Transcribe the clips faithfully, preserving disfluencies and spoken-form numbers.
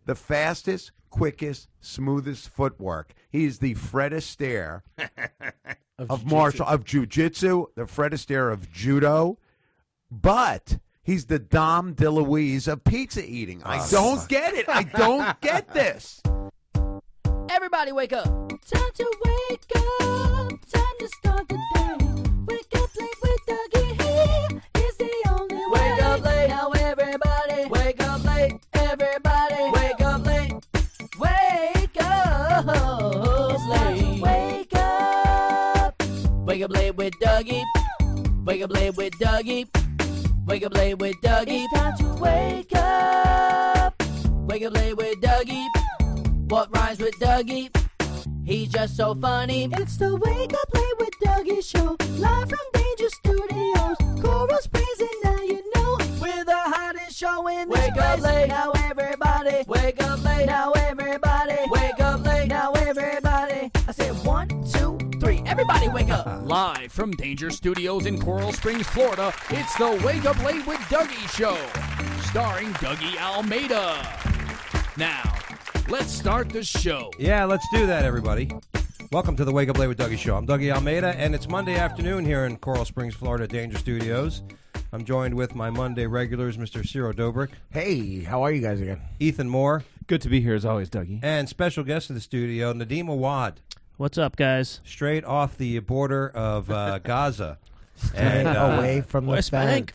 the fastest, quickest, smoothest footwork. He's the Fred Astaire of, of martial of jiu-jitsu, the Fred Astaire of judo, but he's the Dom DeLuise of pizza eating. I oh, don't fuck. get it. I don't get this. Everybody wake up. Time to wake up. Time to start the day. Wake up late with Dougie. He is the only way. Wake up late. Now everybody. Wake up late. Everybody. Wake up late. Wake up late. Wake up. Wake up late with Dougie. Wake up late with Dougie. Wake up late with Dougie. It's time to wake up. Wake up late with Dougie. What rhymes with Dougie? He's just so funny. It's the Wake Up Late with Dougie show. Live from Danger Studios. Coral Springs and now you know. We're the hottest show in this place. Wake up late. Now everybody. Wake up late. Now everybody. Wake up late. Now everybody. I said one, two, three. Everybody wake up. Live from Danger Studios in Coral Springs, Florida. It's the Wake Up Late with Dougie show. Starring Dougie Almeida. Now, let's start the show. Yeah, let's do that, everybody. Welcome to the Wake Up Late with Dougie show. I'm Dougie Almeida, and it's Monday afternoon here in Coral Springs, Florida, Danger Studios. I'm joined with my Monday regulars, Mister Ciro Dobrik. Hey, how are you guys again? Ethan Moore. Good to be here as always, Dougie. And special guest in the studio, Nadim Awad. What's up, guys? Straight off the border of uh, Gaza. And uh, away from the Bank.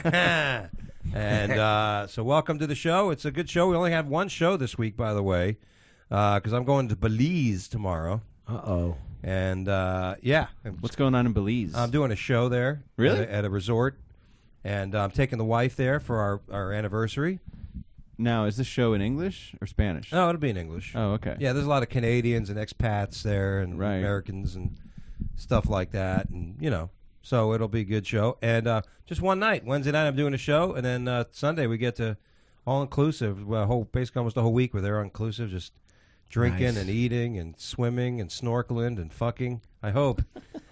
And uh, so welcome to the show. It's a good show. We only have one show this week, by the way, because uh, I'm going to Belize tomorrow. Uh-oh. And, uh, yeah. What's going on in Belize? I'm doing a show there. Really? At a, at a resort. And uh, I'm taking the wife there for our, our anniversary. Now, is this show in English or Spanish? No, it'll be in English. Oh, okay. Yeah, there's a lot of Canadians and expats there and right. Americans and stuff like that. And, you know. So it'll be a good show. And uh, just one night. Wednesday night I'm doing a show. And then uh, Sunday we get to all-inclusive. Well, whole, basically almost the whole week we're there all-inclusive. Just drinking nice. and eating and swimming and snorkeling and fucking. I hope.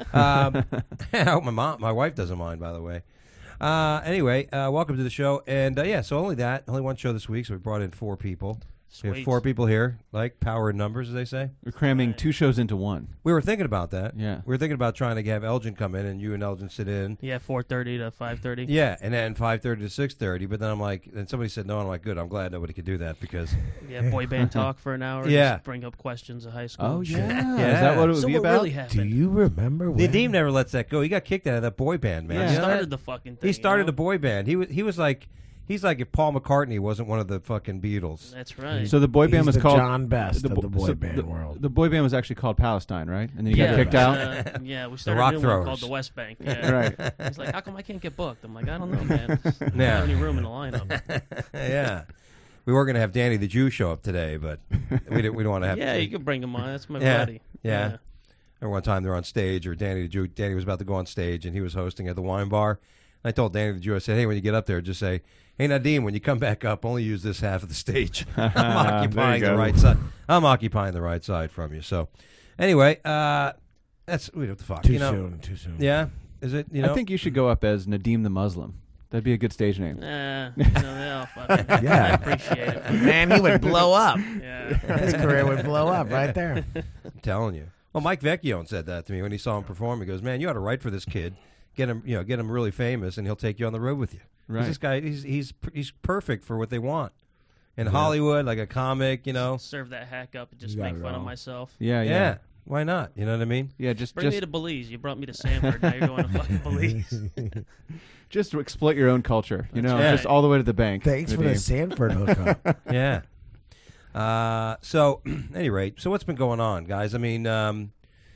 um, I hope my mom, my wife doesn't mind, by the way. Uh, anyway, uh, welcome to the show. And, uh, yeah, so only that. Only one show this week. So we brought in four people. Sweet. We have four people here, like power in numbers, as they say. We're cramming Right. two shows into one. We were thinking about that. Yeah. We were thinking about trying to have Elgin come in and you and Elgin sit in. Yeah, four thirty to five thirty. Yeah, and then five thirty to six thirty. But then I'm like, and somebody said no. And I'm like, good. I'm glad nobody could do that because. Yeah, boy band talk for an hour. Yeah. Just bring up questions of high school. Oh, and shit. yeah. Yeah. Is that what it would So be what about? really Do happened? you remember when? Nadim never lets that go. He got kicked out of that boy band, man. Yeah. You He know started that? the fucking thing. He started you a boy band. He was he was like he's like if Paul McCartney wasn't one of the fucking Beatles. know? That's right. So the boy band He's was the called John Best the, of the boy so band the, world. The boy band was actually called Palestine, right? And then he yeah, got kicked out. uh, yeah, we started Rock a new Throwers. one called the West Bank. Yeah. Right. He's like, how come I can't get booked? I'm like, I don't know, man. Just don't Yeah. have any room in the lineup. Yeah, we were gonna have Danny the Jew show up today, but we didn't. We don't want to have. Yeah, you can bring him on. That's my Yeah, buddy. yeah. Or one time they're on stage, or Danny the Jew. Danny was about to go on stage, and he was hosting at the wine bar. I told Danny the Jew, I said, hey, when you get up there, just say, hey, Nadim, when you come back up, only use this half of the stage. I'm occupying There the you go. right side. I'm occupying the right side from you. So, anyway, uh, that's what the fuck. Too you know? soon. Too soon. Yeah, is it? You know, I think you should go up as Nadim the Muslim. That'd be a good stage name. Nah, no, no, fucking, Yeah. I appreciate it. Man, he would blow up. Yeah. His career would blow up right there. I'm telling you. Well, Mike Vecchione said that to me when he saw him perform. He goes, "Man, you ought to write for this kid, get him, you know, get him really famous, and he'll take you on the road with you." 'Cause Right. This guy, he's he's he's perfect for what they want in Hollywood, like a comic, you know. Serve that hack up and just You got make it fun of all. myself. Yeah, Yeah. yeah. Why not? You know what I mean? Yeah, just Bring just, me to Belize. You brought me to Sanford. Now you're going to fucking Belize. just to exploit your own culture. You know, right. just all the way to the bank. Thanks for the Nadim. Sanford hookup. Yeah. Uh, so, at any rate, so what's been going on, guys? I mean, um,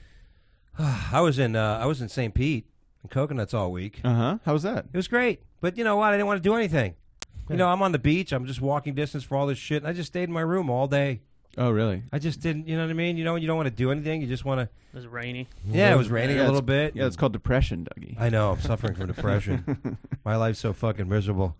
I was in uh, I was in Saint Pete in Coconuts all week. Uh-huh. How was that? It was great, but you know what? I didn't want to do anything. You know, I'm on the beach. I'm just walking distance for all this shit, and I just stayed in my room all day. Oh, really? I just didn't. You know what I mean? You know, when you don't want to do anything, you just want to. It was rainy. Yeah, it was raining Yeah, a little it's- bit. Yeah, it's called depression, Dougie. I know. I'm suffering from depression. My life's so fucking miserable.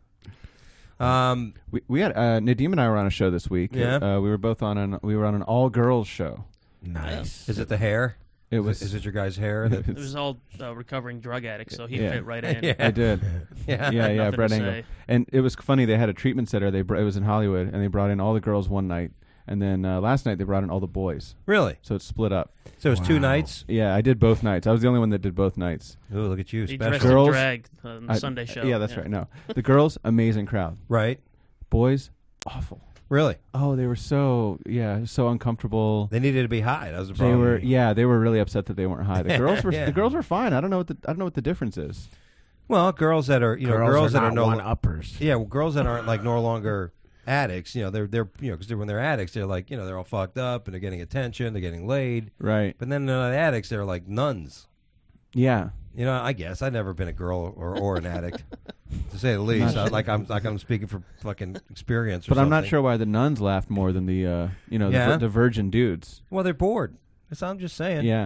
Um, We we had uh, Nadim and I were on a show this week. Yeah. Uh, we were both on an we were on an all girls show. Nice. is it the hair? It Is was. it- Is it your guy's hair? That, It was all uh, recovering drug addicts, so he Yeah. fit right in. Yeah. I did. yeah. Yeah, yeah, Nothing Brett to Engel. say. And it was funny. They had a treatment center. They br- it was in Hollywood, and they brought in all the girls one night, and then uh, last night they brought in all the boys. Really? So it's split up. So it was two Wow. nights. Yeah, I did both nights. I was the only one that did both nights. Ooh, look at you, He special. dressed Girls- in drag on the I- Sunday show. Yeah, that's right. No, the girls, amazing crowd. Right? Boys, awful. Really? Oh, they were so yeah, so uncomfortable. They needed to be high. That was the They problem. were yeah, they were really upset that they weren't high. The girls were Yeah. the girls were fine. I don't know what the I don't know what the difference is. Well, girls that are you know girls, girls are that are not no one uppers. yeah well, girls that aren't like no longer addicts. You know they're they're you know because when they're addicts they're like you know they're all fucked up and they're getting attention, they're getting laid. Right. But then they're not addicts. They're like nuns. Yeah. You know, I guess I've never been a girl or, or an addict, to say the least. I, like I'm like I'm speaking from fucking experience. Or But I'm not something. sure why the nuns laughed more than the uh, you know, the, Yeah? vir- the virgin dudes. Well, they're bored. That's all I'm just saying. Yeah.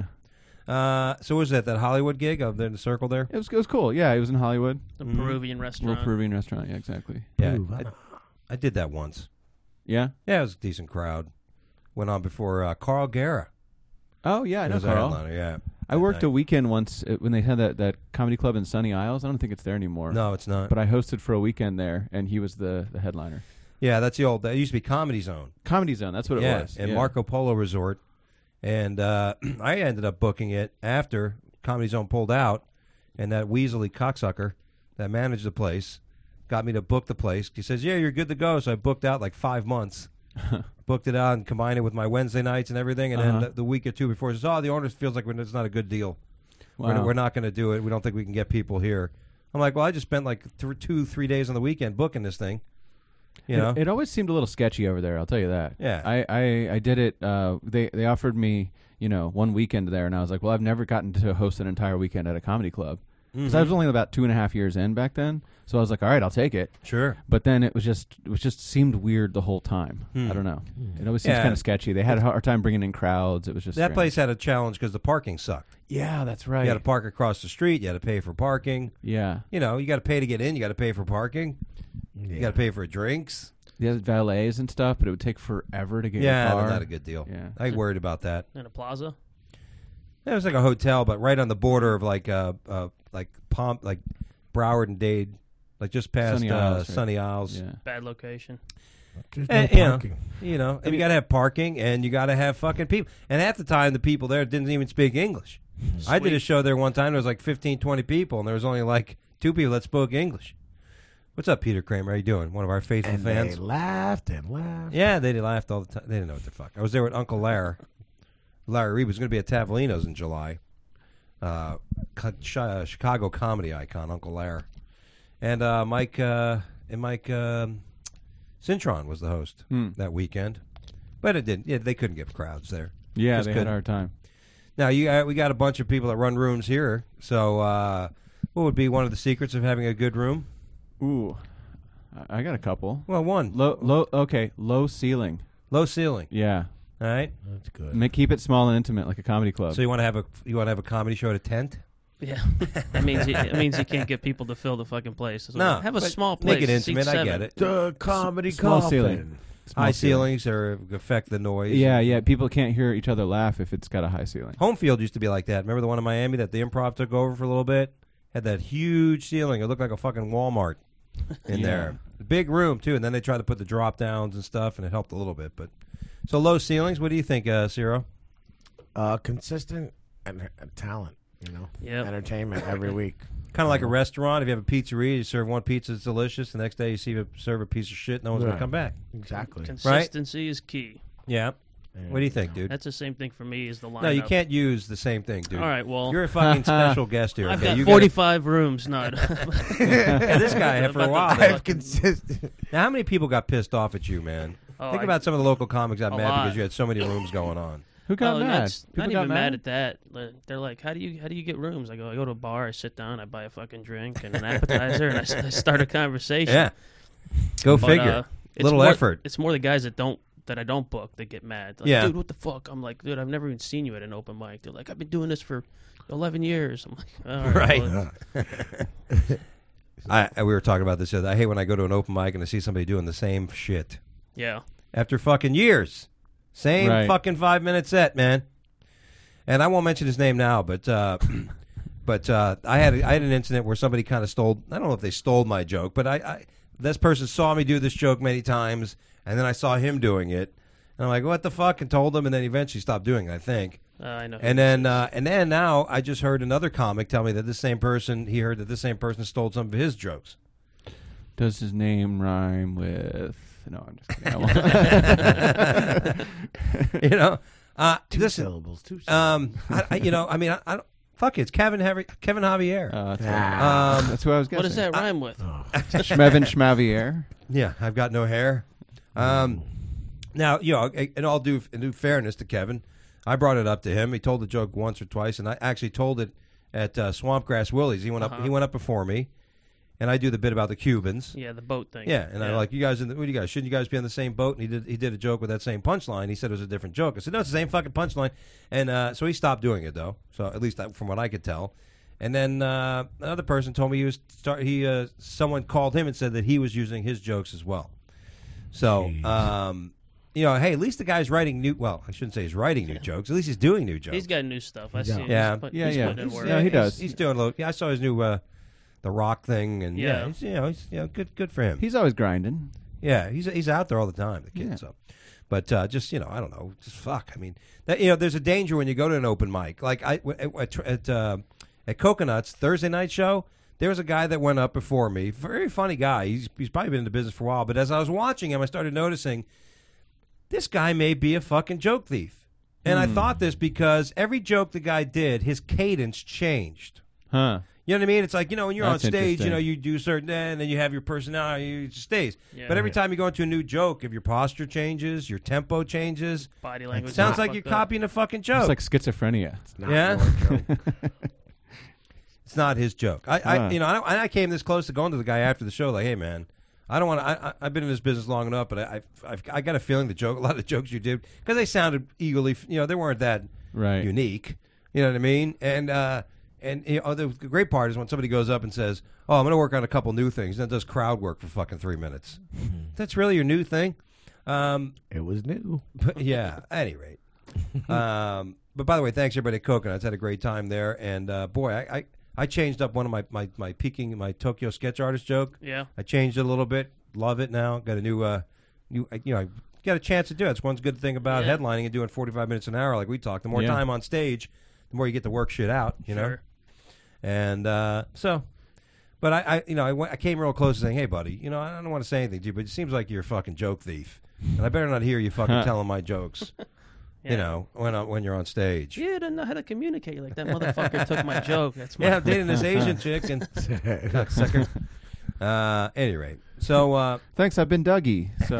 Uh, so was that that Hollywood gig up there in the circle there? It was it was cool. Yeah, it was in Hollywood. The Mhm. Peruvian Little restaurant. Peruvian restaurant. Yeah, exactly. Yeah, Ooh, I, I did that once. Yeah. Yeah, it was a decent crowd. Went on before uh, Carl Guerra. Oh yeah, I He know was a Carl. headliner, yeah. I that worked night. a weekend once uh, when they had that, that comedy club in Sunny Isles. I don't think it's there anymore. No, it's not. But I hosted for a weekend there, and he was the, the headliner. Yeah, that's the old. That used to be Comedy Zone. Comedy Zone. That's what it yeah, was. and yeah. Marco Polo Resort. And uh, I ended up booking it after Comedy Zone pulled out, and that weaselly cocksucker that managed the place got me to book the place. He says, "Yeah, you're good to go." So I booked out like five months. Booked it out and combined it with my Wednesday nights and everything. And Uh-huh. then the, the week or two before, he says, "Oh, the owner feels like it's not a good deal. Wow. We're, we're not going to do it. We don't think we can get people here." I'm like, "Well, I just spent like th- two, three days on the weekend booking this thing." You It- know? it, always seemed a little sketchy over there. I'll tell you that. Yeah. I, I, I did it. Uh, they they offered me you know one weekend there, and I was like, well, I've never gotten to host an entire weekend at a comedy club because I was only about two and a half years in back then. So I was like, all right, I'll take it. Sure. But then it was just it was just seemed weird the whole time. Hmm. I don't know. It always seems Yeah. kind of sketchy. They had a hard time bringing in crowds. It was just That strange. place had a challenge because the parking sucked. Yeah, that's right. You had to park across the street. You had to pay for parking. yeah. You know, you got to pay to get in. You got to pay for parking. You got to pay for drinks. They had valets and stuff, but it would take forever to get Yeah, your car. not a good deal. Yeah. I worried about that. In a plaza. It was like a hotel, but right on the border of like uh, uh like Palm, like Broward and Dade, like just past Sunny uh, Isles, right. Sunny Isles. Yeah. Bad location. There's And, no you know, parking. You know, and you got to have parking, and you got to have fucking people. And half the time, the people there didn't even speak English. I did a show there one time. There was like fifteen, twenty people, and there was only like two people that spoke English. What's up, Peter Kramer? How you doing? One of our faithful And fans. they laughed and laughed. Yeah, they laughed all the time. They didn't know what the fuck. I was there with Uncle Larry. Larry Reed was going to be at Tavolino's in July. Uh, co- ch- uh, Chicago comedy icon, Uncle Larry. And uh, Mike uh, and Mike um, Cintron was the host Hmm. that weekend. But it didn't. Yeah, they couldn't get crowds there. Yeah, Just they couldn't. had a hard time. Now you uh, we got a bunch of people that run rooms here. So uh, what would be one of the secrets of having a good room? Ooh, I I got a couple. Well, one Low, low. Okay, low ceiling. low ceiling. Yeah, All right. That's good. Ma- keep it small and intimate, like a comedy club. So you want to have a you want to have a comedy show at a tent? Yeah, that means you, it means you can't get people to fill the fucking place. So No, have a but small place. Make it seats intimate. I seven. get it. The comedy small coffin. ceiling. Small High ceiling. ceilings or affect the noise. Yeah, yeah. People can't hear each other laugh if it's got a high ceiling. Home field used to be like that. Remember the one in Miami that the Improv took over for a little bit? Had that huge ceiling. It looked like a fucking Walmart in Yeah. there. Big room too. And then they tried to put the drop downs and stuff, and it helped a little bit. But so low ceilings. What do you think, uh, Ciro? Uh, consistent and uh, talent. You know, Yep. entertainment every week. Kind of like a restaurant. If you have a pizzeria, you serve one pizza that's delicious. The next day you see a, serve a piece of shit. No one's Right. gonna come back. Exactly. Consistency is key. Yeah. What do you think, dude? That's the same thing for me as the lineup. No, you can't use the same thing, dude. All right, well, You're a fucking special guest here. I've okay? got You forty-five rooms. Not. yeah, this guy had for a About the while. fucking- I've consistent. Now, how many people got pissed off at you, man? Oh, Think I- about some of the local comics got A mad lot. because you had so many rooms going on. Who got oh, mad? That's People not got even mad at that. Like, they're like, "How do you how do you get rooms?" I go, "I go to a bar, I sit down, I buy a fucking drink and an appetizer, and I, s- I start a conversation." Yeah. Go But, figure. uh, it's Little more- effort. It's more the guys that don't that I don't book that get mad. Like, Yeah. dude, what the fuck? I'm like, dude, I've never even seen you at an open mic. They're like, I've been doing this for eleven years. I'm like, all right. Right. well, I, I- we were talking about this the other. I hate when I go to an open mic and I see somebody doing the same shit yeah. after fucking years. Same Right. fucking five minute set, man. and I won't mention his name now, but uh, but uh, I had I had an incident where somebody kind of stole. I don't know if they stole my joke, but I, I this person saw me do this joke many times, and then I saw him doing it, and I'm like, what the fuck, and told him, and then eventually stopped doing it, I think. Uh, I know. And then uh, and then now I just heard another comic tell me that this same person he heard that this same person stole some of his jokes. Does his name rhyme with? No, I'm just kidding. I won't. You know, uh, Two listen, syllables. Two syllables. um, I, I, you know, I mean, I, I don't. Fuck it, it's Kevin Harry, Kevin Javier. Uh, that's, Ah. um, that's who I was guessing. What does that rhyme with? Schmevin Schmavier. Yeah, I've got no hair. Um, now, you know, in all due, in due fairness to Kevin, I brought it up to him. He told the joke once or twice, and I actually told it at uh, Swampgrass Willie's. He went up. Uh-huh. He went up before me, and I do the bit about the Cubans. Yeah, the boat thing. Yeah, and I'm like, you guys, in the, what do you guys? Shouldn't you guys be on the same boat? And he did. He did a joke with that same punchline. He said it was a different joke. I said, no, it's the same fucking punchline. And uh, so he stopped doing it, though. So at least from what I could tell. And then uh, another person told me he was start, he uh, someone called him and said that he was using his jokes as well. So, um, you know, hey, at least the guy's writing new. Well, I shouldn't say he's writing new jokes. At least he's doing new jokes. He's got new stuff. I Yeah. see. Him. Yeah. He's put, Yeah, he's yeah. putting in He's- work. yeah, he does. He's, he's doing a little. Yeah, I saw his new uh, the Rock thing, and yeah, Yeah. he's, you know, he's you know, good, good for him. He's always grinding. Yeah, he's he's out there all the time, the kid. Yeah. So, but uh, just you know, I don't know, just fuck. I mean, that, you know, there's a danger when you go to an open mic. Like I at at, uh, at Coconuts Thursday night show, there was a guy that went up before me, very funny guy. He's he's probably been in the business for a while. But as I was watching him, I started noticing this guy may be a fucking joke thief. And I thought this because every joke the guy did, his cadence changed. Huh. You know what I mean? It's like, you know, when you're That's on stage, you interesting. know, you do certain, and then you have your personality, it just stays. Yeah. But every time you go into a new joke, if your posture changes, your tempo changes, Body language. it sounds is like you're fucked up. copying a fucking joke. It's like schizophrenia. It's not Yeah? your joke. It's not his joke. I, I Huh. you know, I, I came this close to going to the guy after the show, like, hey, man, I don't want to. I, I, I've been in this business long enough, but I, I've, I've, I got a feeling the joke, a lot of the jokes you did, because they sounded eagerly, you know, they weren't that Right. unique. You know what I mean? And uh, and you know, the great part is when somebody goes up and says, "Oh, I'm going to work on a couple new things," and then does crowd work for fucking three minutes. That's really your new thing. Um, It was new. but yeah. At any rate. um, but by the way, thanks everybody at Coconuts. Had a great time there, and uh, boy, I, I I changed up one of my my my peaking my Tokyo sketch artist joke. Yeah. I changed it a little bit. Love it now. Got a new uh new you know. I got a chance to do it. It's one good thing about Yeah. headlining and doing forty-five minutes an hour like we talked. The more Yeah. time on stage, the more you get to work shit out, you know. Sure. And uh, so, but I, I you know, I, went, I came real close to saying, "Hey, buddy, you know, I don't want to say anything to you, but it seems like you're a fucking joke thief, and I better not hear you fucking telling my jokes, Yeah. you know, when I, when you're on stage." You don't know how to communicate. Like that motherfucker took my joke. That's my Yeah, I'm dating this Asian chick and cocksucker. Uh, at any rate, so uh, Thanks, I've been Dougie. So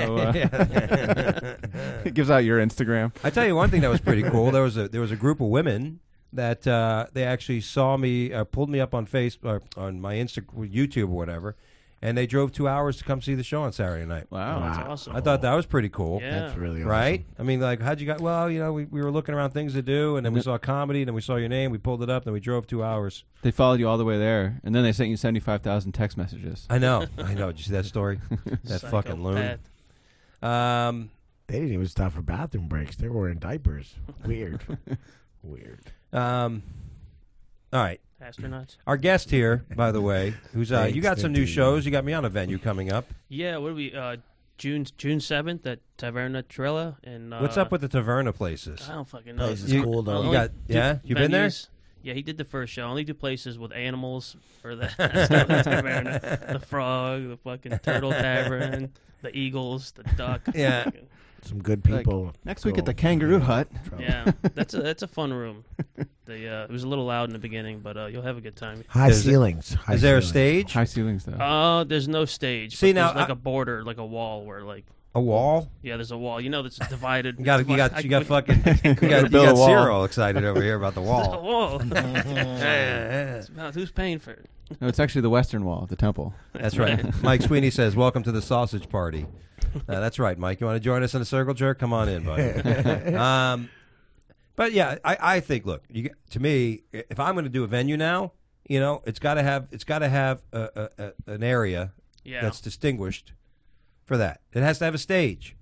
uh, it gives out your Instagram. I tell you one thing that was pretty cool. There was a there was a group of women that uh, they actually saw me, uh, pulled me up on Facebook, or on my Insta, YouTube or whatever, and they drove two hours to come see the show on Saturday night. Wow. That's Wow. awesome. I thought that was pretty cool. Yeah. That's really awesome. Right? I mean, like, how'd you got? Well, you know, we, we were looking around things to do, and then we saw comedy, and then we saw your name, we pulled it up, then we drove two hours. They followed you all the way there, and then they sent you seventy-five thousand text messages. I know, I know. Did you see that story? That fucking loon. Psychopath. Um, They didn't even stop for bathroom breaks. They were wearing diapers. Weird. Weird. um, all right. Astronauts. Our guest here, by the way, who's uh, you got Thanks, some new indeed. shows. You got me on a venue coming up. Yeah. What do we? Uh, June June seventh at Taverna Trilla. And uh, What's up with the Taverna places? I don't fucking know. Place is You- cool I'll though. You only got do yeah? You been there? venues- Yeah, he did the first show. I only do places with animals for the Taverna. The frog, the fucking turtle tavern, the eagles, the duck. Yeah. Fucking- Some good people. Next week at the Go- Kangaroo Hut. Yeah, that's a that's a fun room. The uh, it was a little loud in the beginning, but uh, you'll have a good time. High Is it- ceilings. High Is there a ceilings. stage? High ceilings, though. Uh, there's no stage. See, but now, there's like I- a border, like a wall where like A wall? yeah, there's a wall. You know, that's divided. You got you got I- you got I- fucking you got, you build a got wall. Cyril excited over here about the The wall. wall. It's about who's paying for it? No, it's actually the western wall of the temple. That's right. Mike Sweeney says, "Welcome to the sausage party." Uh, that's right, Mike. You want to join us in a circle jerk? Come on in, buddy. um, but yeah, I, I think. Look, you, to me, if I'm going to do a venue now, you know, it's got to have it's got to have a, a, a, an area Yeah, that's distinguished for that. It has to have a stage.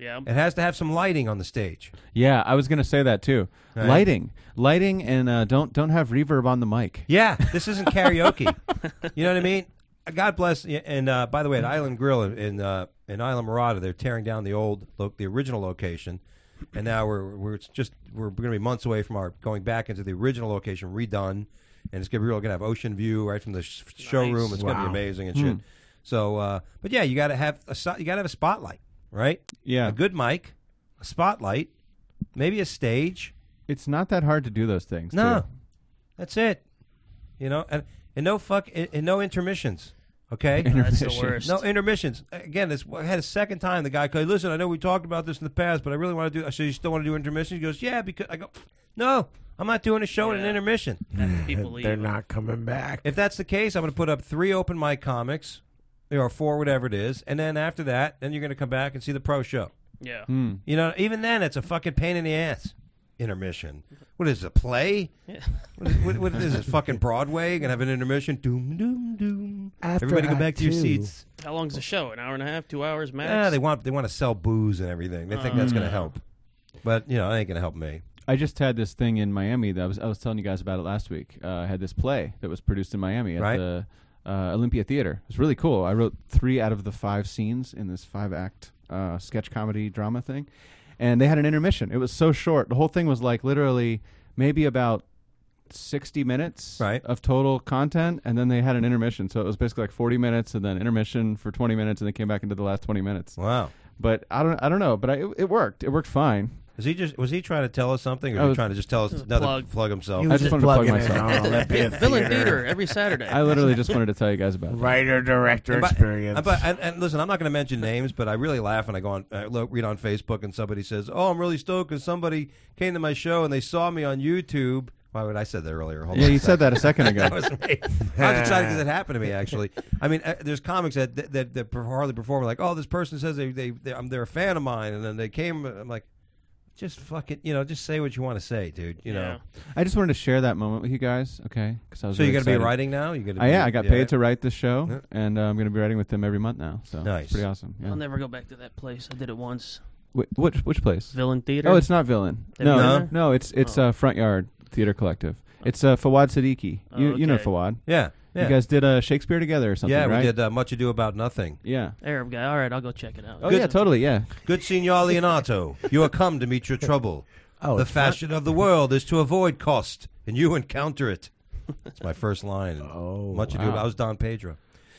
Yeah. It has to have some lighting on the stage. Yeah, I was gonna say that too. Right. Lighting, lighting, and uh, don't don't have reverb on the mic. Yeah, this isn't karaoke. You know what I mean? God bless. And uh, by the way, at Island Grill in uh, in Isla Mirada, they're tearing down the old, lo- the original location, and now we're we're just we're going to be months away from our going back into the original location, redone, and it's going to be real. Going to have ocean view right from the sh- showroom. It's going to be Wow. amazing and shit. Hmm. So, uh, but yeah, you got to have a so- you got to have a spotlight, right? Yeah, A good mic, a spotlight, maybe a stage. it's not that hard to do those things. No, too. that's it. You know, and, and no fuck, and, and no intermissions. Okay, That's the Intermission. worst. no intermissions. Again, this I had a second time. The guy goes, "Listen, I know we talked about this in the past, but I really want to do." I said, "You still want to do intermissions?" He goes, "Yeah," because I go, "No, I'm not doing a show in an Yeah. intermission." After people leave. They're not coming back. If that's the case, I'm going to put up three open mic comics, or four, whatever it is, and then after that, then you're going to come back and see the pro show. Yeah. Hmm. You know, even then, it's a fucking pain in the ass. Intermission. What is it, a play? Yeah. What is, what, what is this, fucking Broadway? Gonna have an intermission? Doom, doom, doom. After Everybody go Act back to your Two. seats. How long's the show? An hour and a half? Two hours max? Yeah, they want they want to sell booze and everything. They think that's Oh, gonna no. help. But, you know, it ain't gonna help me. I just had this thing in Miami that I was I was telling you guys about it last week. Uh, I had this play that was produced in Miami at Right. the uh, Olympia Theater. It was really cool. I wrote three out of the five scenes in this five act uh, sketch comedy drama thing, and they had an intermission. It was so short. The whole thing was like literally maybe about sixty minutes Right. of total content, and then they had an intermission. So it was basically like forty minutes, and then intermission for twenty minutes, and they came back into the last twenty minutes. Wow. But I don't I don't know. But I, it, it worked. It worked fine. Is he just was he trying to tell us something, or I was he was- trying to just tell us Just another plug. plug himself? He I was just just wanted to plug plugging it myself. on Olympia Villain Theater. Theater every Saturday. I literally just wanted to tell you guys about that. Writer director And by- experience. uh, but, and, and listen, I'm not going to mention names, but I really laugh when I go on, uh, look, read on Facebook, and somebody says, "Oh, I'm really stoked because somebody came to my show and they saw me on YouTube." Why would I said that earlier? Hold Yeah, on a you said second. that a second ago. That was me. I was excited because it happened to me. Actually, I mean, uh, there's comics that that, that, that hardly perform. Like, oh, this person says they they they um, they're a fan of mine, and then they came. I'm like, just fucking, you know, just say what you want to say, dude. You know. I just wanted to share that moment with you guys, okay? Because I was So really you're gonna be excited. writing now? You gonna? Uh, be, yeah, I got paid to write this show, Yeah. and uh, I'm going to be writing with them every month now. So Nice. it's pretty awesome. Yeah. I'll never go back to that place. I did it once. Wh- which which place? Villain Theater. Oh, it's not Villain. Did No, it no, matter? no, it's it's Oh. uh, Front Yard Theater Collective. It's uh, Fawad Siddiqui. Oh, You you know okay. Fawad. Yeah. Yeah. You guys did uh, Shakespeare together or something, yeah, right? we did uh, Much Ado About Nothing. Yeah. Arab guy. All right, I'll go check it out. Oh Good- yeah, totally. Yeah. Good Signor Leonato, you are come to meet your trouble. oh, the it's fun- fashion of the world is to avoid cost, and you encounter it. That's my first line. in Oh, Much Ado wow. About. I was Don Pedro.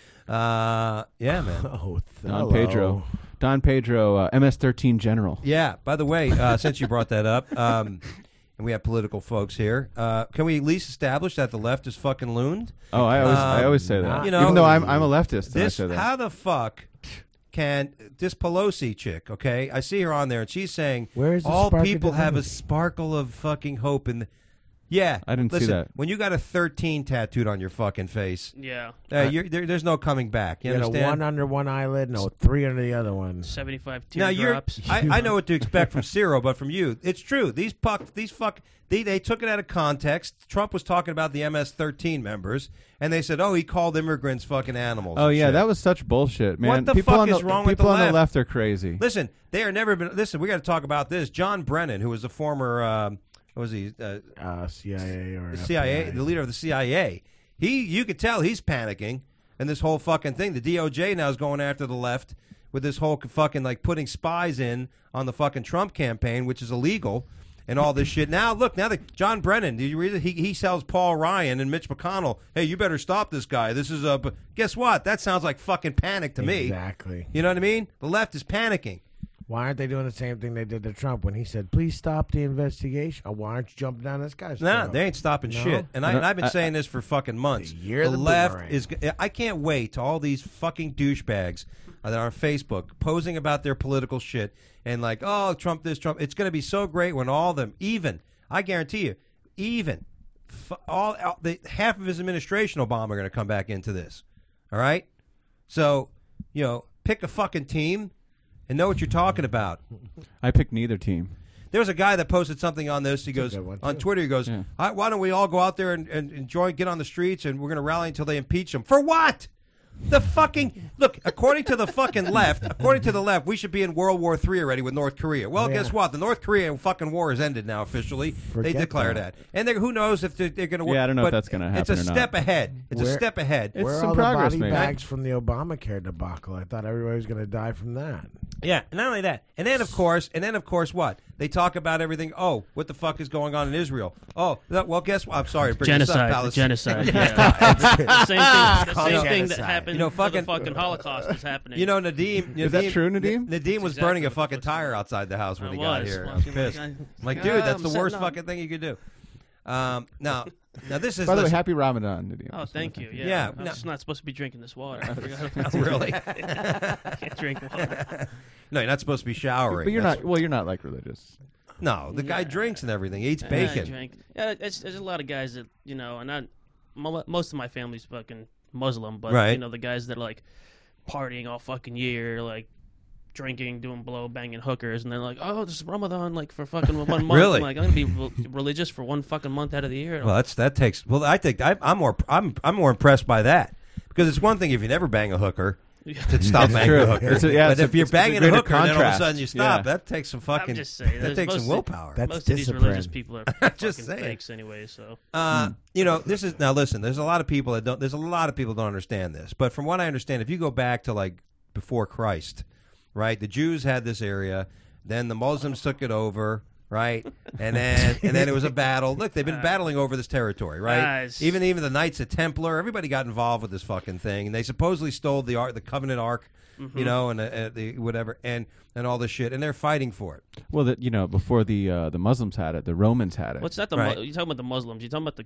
Uh, yeah, man. Oh, Don hello. Pedro. Don Pedro, uh, M S thirteen General. Yeah. By the way, uh, since you brought that up, um, and we have political folks here, uh, can we at least establish that the left is fucking looned? Oh, I always I Um, always say that. you know- Even though I'm I'm a leftist, and I This say that. how the fuck can this Pelosi chick? Okay, I see her on there, and she's saying Where is the all spark of people have a divinity? sparkle of fucking hope in. The, yeah, I didn't see listen, that. When you got a thirteen tattooed on your fucking face, Yeah. uh, you're, there, there's no coming back. You You got a understand? one under one eyelid, no, three under the other one. seventy-five now you're. teardrops. I, I know what to expect from Ciro, but from you, it's true. These puck, these fuck, they they took it out of context. Trump was talking about the M S thirteen members, and they said, "Oh, he called immigrants fucking animals." Oh and yeah, shit. that was such bullshit, man. What the people fuck on the, is wrong with people the on left? the left are crazy. Listen, they are never been. Listen, we got to talk about this. John Brennan, who was the former, um, what was he, uh, Uh, C I A or C I A, F B I. the leader of the C I A. He, you could tell he's panicking, and this whole fucking thing. The D O J now is going after the left with this whole fucking like putting spies in on the fucking Trump campaign, which is illegal, and all this shit. Now look, now that John Brennan, did you read it? He he sells Paul Ryan and Mitch McConnell. Hey, you better stop this guy. This is a. But guess what? That sounds like fucking panic to me. Exactly. You know what I mean? The left is panicking. Why aren't they doing the same thing they did to Trump when he said, "Please stop the investigation"? Oh, why aren't you jumping down this guy's Nah, throat? they ain't stopping No? shit. And, I, I don't- and I've been I- saying this for fucking months. The year the of the left boomerang. is. I can't wait till all these fucking douchebags that are on Facebook posing about their political shit and like, oh, Trump this, Trump. It's going to be so great when all of them, even, I guarantee you, even f- all, all the half of his administration, Obama, are going to come back into this. All right, so you know, pick a fucking team and know what you're talking about. I picked neither team. There was a guy that posted something on this. He goes good one, on too. Twitter. He goes, Yeah. "I- "Why don't we all go out there and, and enjoy, get on the streets, and we're going to rally until they impeach him for what? The fucking look. According to the fucking left, according to the left, we should be in World War Three already with North Korea. Well, Yeah. guess what? The North Korean fucking war is ended now officially. Forget they declared that. that, and they're, who knows if they're, they're going to. Yeah, I don't know if that's gonna It's a happen or not. step ahead. It's a Where- step ahead. It's Where are some all the progress, body maybe. bags from the Obamacare debacle? I thought everybody was going to die from that. Yeah, not only that, and then of course, and then of course, what they talk about everything. Oh, what the fuck is going on in Israel? Oh, that, well, guess what? I'm sorry, to bring this up, Genocide, Palestine. genocide. Yeah. the same thing. The Call it same thing that genocide. happened. You know, to fucking- the fucking Holocaust is happening. You know, Nadeem. Is that Nadeem- true, Nadeem? N- Nadeem was exactly burning a what fucking the fuck's tire going on. outside the house when I he got was. here. Well, I was I'm pissed. like, I'm like, yeah, dude, that's I'm the setting worst up. fucking thing you could do. Um, now, now this is By the way, listen- happy Ramadan, Nadeem. Oh, thank you. Yeah, Yeah, I'm no. just not supposed to be drinking this water. I forgot. Oh, really? Can't drink water. No, you're not supposed to be showering. But you're That's- not. Well, you're not like religious. No, the guy Yeah. drinks and everything. He eats Yeah, I bacon. drink. Yeah, it's, there's a lot of guys that you know, and I, mo- most of my family's fucking Muslim, but Right. you know the guys that are like partying all fucking year, like drinking, doing blow, banging hookers, and they're like, "Oh, this is Ramadan, like for fucking one month." Really? I'm like, I'm gonna be re- religious for one fucking month out of the year. Well, that's that takes. Well, I think I, I'm more. I'm I'm more impressed by that because it's one thing if you never bang a hooker to stop It's banging true. a hooker. It's a- yeah, but it's a- if you're it's a banging a greater hooker and then all of a contrast. sudden you stop, Yeah. that takes some fucking. I'm just saying, that there's takes some most- willpower. That's Most of these discipline. religious people are Just fucking saying. fakes anyway. So Uh, Hmm. you know, this is now. Listen, there's a lot of people that don't. There's a lot of people that don't understand this. But from what I understand, if you go back to like before Christ, right? The Jews had this area, then the Muslims took it over, right? And then and then it was a battle. Look, they've been battling over this territory, right? Guys. Even even the Knights of Templar, everybody got involved with this fucking thing, and they supposedly stole the ark, the Covenant Ark, you know, and uh, uh, the whatever, and and all this shit, and they're fighting for it. Well, that you know, before the uh, the Muslims had it, the Romans had it. what's that? The Right. Mu- you talking about the Muslims? You talking about the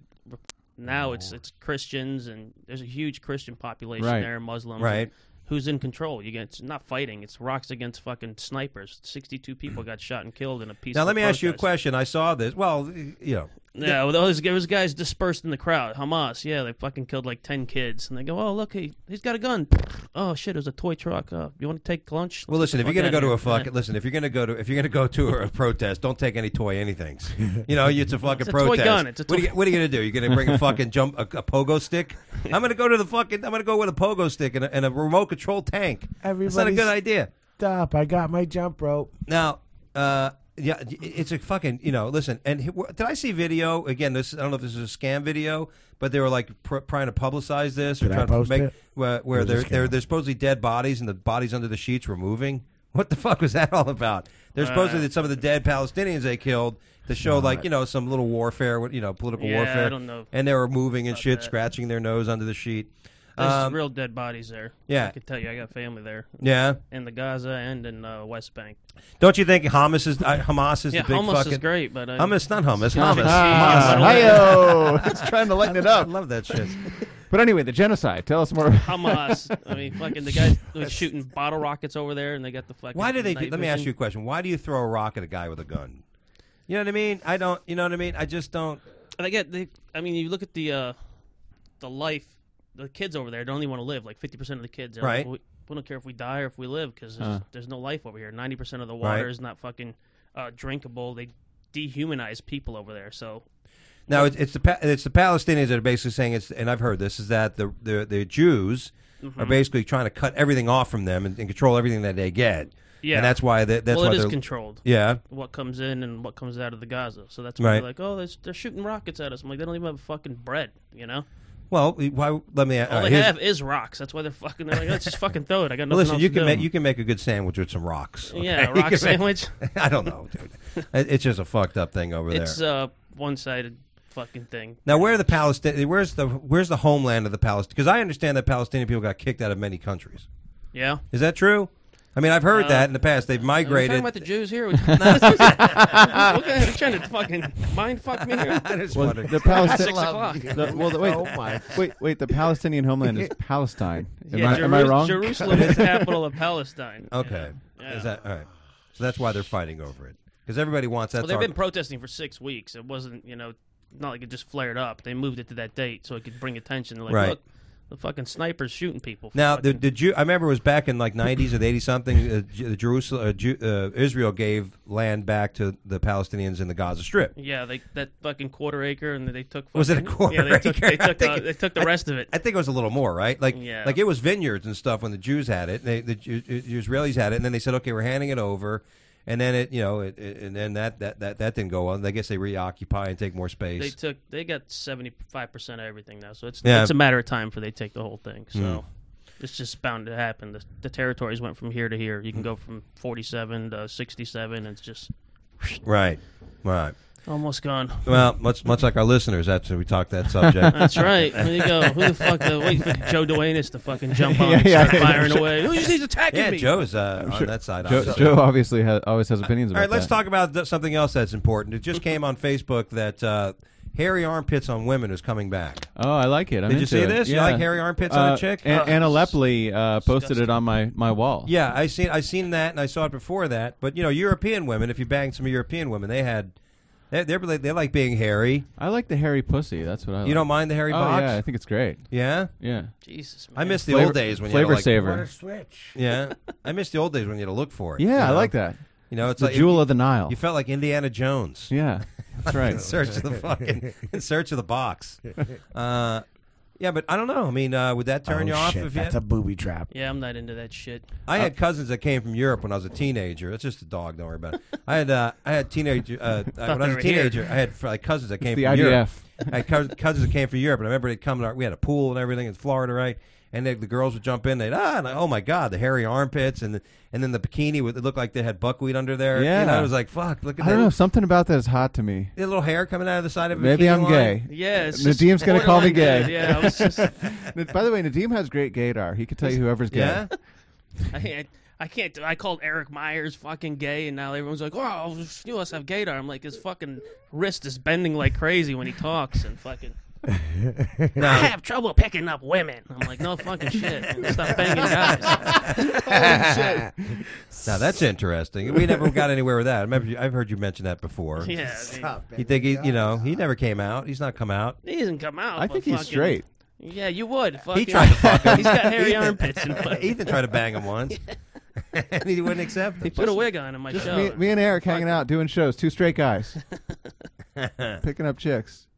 now it's it's Christians, and there's a huge Christian population Right. there, Muslims, Right. Who's in control? You get it's not fighting; it's rocks against fucking snipers. Sixty-two people got shot and killed in a peaceful. Now let me ask you a protest. question. I saw this. Well, you know, Yeah, well, those there was guys dispersed in the crowd. Hamas, yeah, they fucking killed like ten kids, and they go, "Oh, look, he he's got a gun." Oh shit, it was a toy truck. Uh, you want to take lunch? Well, Let's listen. get If the you're gonna fuck go to a outta here. fucking listen, if you're gonna go to if you're gonna go to a protest, don't take any toy anythings. You know, it's a fucking It's a toy protest. gun, it's a what, are toy- you, what are you gonna do? You're gonna bring a fucking jump a, a pogo stick? I'm gonna go to the fucking. I'm gonna go with a pogo stick and a, and a remote control tank. That's not a Everybody's- good idea. Stop! I got my jump rope. Now, uh, yeah, it's a fucking, you know, listen, and he- did I see video, again, this, I don't know if this is a scam video, but they were like pr- trying to publicize this or Did I trying post to make, it? where, where It was a there, there, scam. there's supposedly dead bodies and the bodies under the sheets were moving. What the fuck was that all about? There's supposedly Uh, that some of the dead Palestinians they killed to show, like, Not. you know, some little warfare, you know, political Yeah, warfare. I don't know And they were moving and about shit, that. scratching their nose under the sheet. There's Um, real dead bodies there. yeah. I can tell you, I got family there yeah. in the Gaza and in uh, West Bank. Don't you think Hamas is, uh, Hamas is Yeah, the big hummus fucking... is great, but uh, Hummus, not hummus, hummus. Ah, Hummus. hi-yo! It's trying to lighten it I up. love that shit. But anyway, the genocide. Tell us more. Hamas. I mean, fucking the guys was shooting bottle rockets over there, and they got the fucking. Why do they do? night Let me ask you a vision. question. Why do you throw a rock at a guy with a gun? You know what I mean? I don't. You know what I mean? I just don't. They get. They, I mean, you look at the uh, the life. The kids over there don't even want to live. Like fifty percent of the kids. Are Right. Like, we, we don't care if we die or if we live because there's, Uh. there's no life over here. Ninety percent of the water Right. is not fucking uh, drinkable. They dehumanize people over there. So Now it's, it's the Pa- it's the Palestinians that are basically saying it's, and I've heard this is that the the, the Jews Mm-hmm. are basically trying to cut everything off from them and, and control everything that they get. yeah, and that's why they, that's well, why it is they're controlled. yeah. What comes in and what comes out of the Gaza. So that's why Right. they're like, oh, they're, they're shooting rockets at us. I'm like, they don't even have fucking bread. You know. Well, why? Let me. All Uh, they here's- have is rocks. That's why they're fucking. They're like, let's just fucking throw it. I got nothing Listen, else you to can do. make you can make a good sandwich with some rocks. okay? Yeah, You rock can make- sandwich. I don't know, dude. It- It's just a fucked up thing over It's there. a one-sided fucking thing. Now, where are the Palestinians? Where's the where's the homeland of the Palestinians? Because I understand that Palestinian people got kicked out of many countries. Yeah. Is that true? I mean, I've heard Uh, that in the past. They've Are we migrated. talking about the Jews here? okay, you're trying to fucking mind fuck me here. I just Well, wondered. the Six Palestinian. o'clock. The, well, the, wait, Oh my! wait, wait. The Palestinian homeland is Palestine. Am, Yeah, I, am I Jeru- wrong? Jerusalem is the capital of Palestine. Okay, Yeah. is that all right? So that's why they're fighting over it because everybody wants that. Well, they've been protesting for six weeks. It wasn't, you know, not like it just flared up. They moved it to that date so it could bring attention. They're like, Right. look, the fucking snipers shooting people. for Now, the, fucking- the Jew, I remember it was back in like nineties or the eighty something. Uh, Ju- the Jerusalem, uh, Ju- uh, Israel gave land back to the Palestinians in the Gaza Strip. yeah, they that fucking quarter acre, and they took. Fucking, Was it a quarter Yeah, they took. acre? They I took. think Uh, it- they took the I- rest of it. I think it was a little more, right? Like, Yeah. like it was vineyards and stuff when the Jews had it. They, the Ju- the Israelis had it, and then they said, "Okay, we're handing it over." And then it, you know, it, it, and then that, that, that, that didn't go on. I guess they reoccupy and take more space. They took. They got seventy five percent of everything now, so it's Yeah. it's a matter of time before they take the whole thing. So. Mm. It's just bound to happen. The, the territories went from here to here. You can go from forty-seven to sixty-seven. And it's just right, right. almost gone. Well, much much like our listeners, after we talked that subject. That's right. There you go. Who the fuck? The, wait for Joe Duenas to fucking jump on Yeah, and yeah, start yeah. firing away. Who he's attacking Yeah, me? Joe's uh, on sure. that side. Joe, obviously. Joe obviously ha- always has opinions All about right, let's that. talk about th- something else that's important. It just came on Facebook that uh, hairy armpits on women is coming back. Oh, I like it. I'm Did you into see it. this? You Yeah. like hairy armpits on a Uh, chick? An- Ugh. Anna Lepley uh, posted Disgusting. it on my, my wall. Yeah, I seen I seen that, and I saw it before that. But you know, European women, if you banged some European women, they had they they're, they like being hairy. I like the hairy pussy. That's what I like. You don't mind the hairy Oh, box? yeah, I think it's great. Yeah? Yeah. Jesus, man. I miss the Flavor- old days when you flavor had to, like, saver. What a switch. Yeah, I miss the old days when you had to look for it. Yeah, you I know? like that. You know, it's The like jewel of the Nile. you felt like Indiana Jones. Yeah, that's right. in search of the fucking in search of the box. Uh, yeah, but I don't know. I mean, uh, would that turn oh, you off shit, if you? that's Had, a booby trap. Yeah, I'm not into that shit. I had cousins that came from Europe when I was a teenager. It's just a dog. Don't worry about it. I had uh, I had teenager uh, when I was they a were teenager. I had like cousins that came the from I D Europe. F. I had cous- cousins that came from Europe, and I remember they'd come. To our, we had a pool and everything in Florida, right? And they, the girls would jump in. They'd ah, and I, oh my god, the hairy armpits, and the, and then the bikini would it looked like they had buckwheat under there. Yeah. you know, it was like fuck. Look at I that. don't know. Something about that is hot to me. A little hair coming out of the side of a Maybe bikini I'm line. gay. Yeah, it's just Nadim's gonna call me borderline gay. good. Yeah, I was just. By the way, Nadim has great gaydar. He could tell you whoever's gay. Yeah. I, I, I can't. I called Eric Myers fucking gay, and now everyone's like, "Oh, you must have gaydar." I'm like, his fucking wrist is bending like crazy when he talks, and fucking. I have trouble picking up women. I'm like, no fucking shit. Stop banging guys. Now that's interesting. We never got anywhere with that. I remember you, I've heard you mention that before. Yeah, I mean, You think he, you know, he never came out. He's not come out. he doesn't come out. I but think he's fucking- straight. Yeah, you would. Fucking, He tried to fuck him. He's got hairy armpits. And fucking- Ethan tried to bang him once, and he wouldn't accept He it. put a wig on in my show. Me, me and Eric hanging out doing shows. Two straight guys picking up chicks.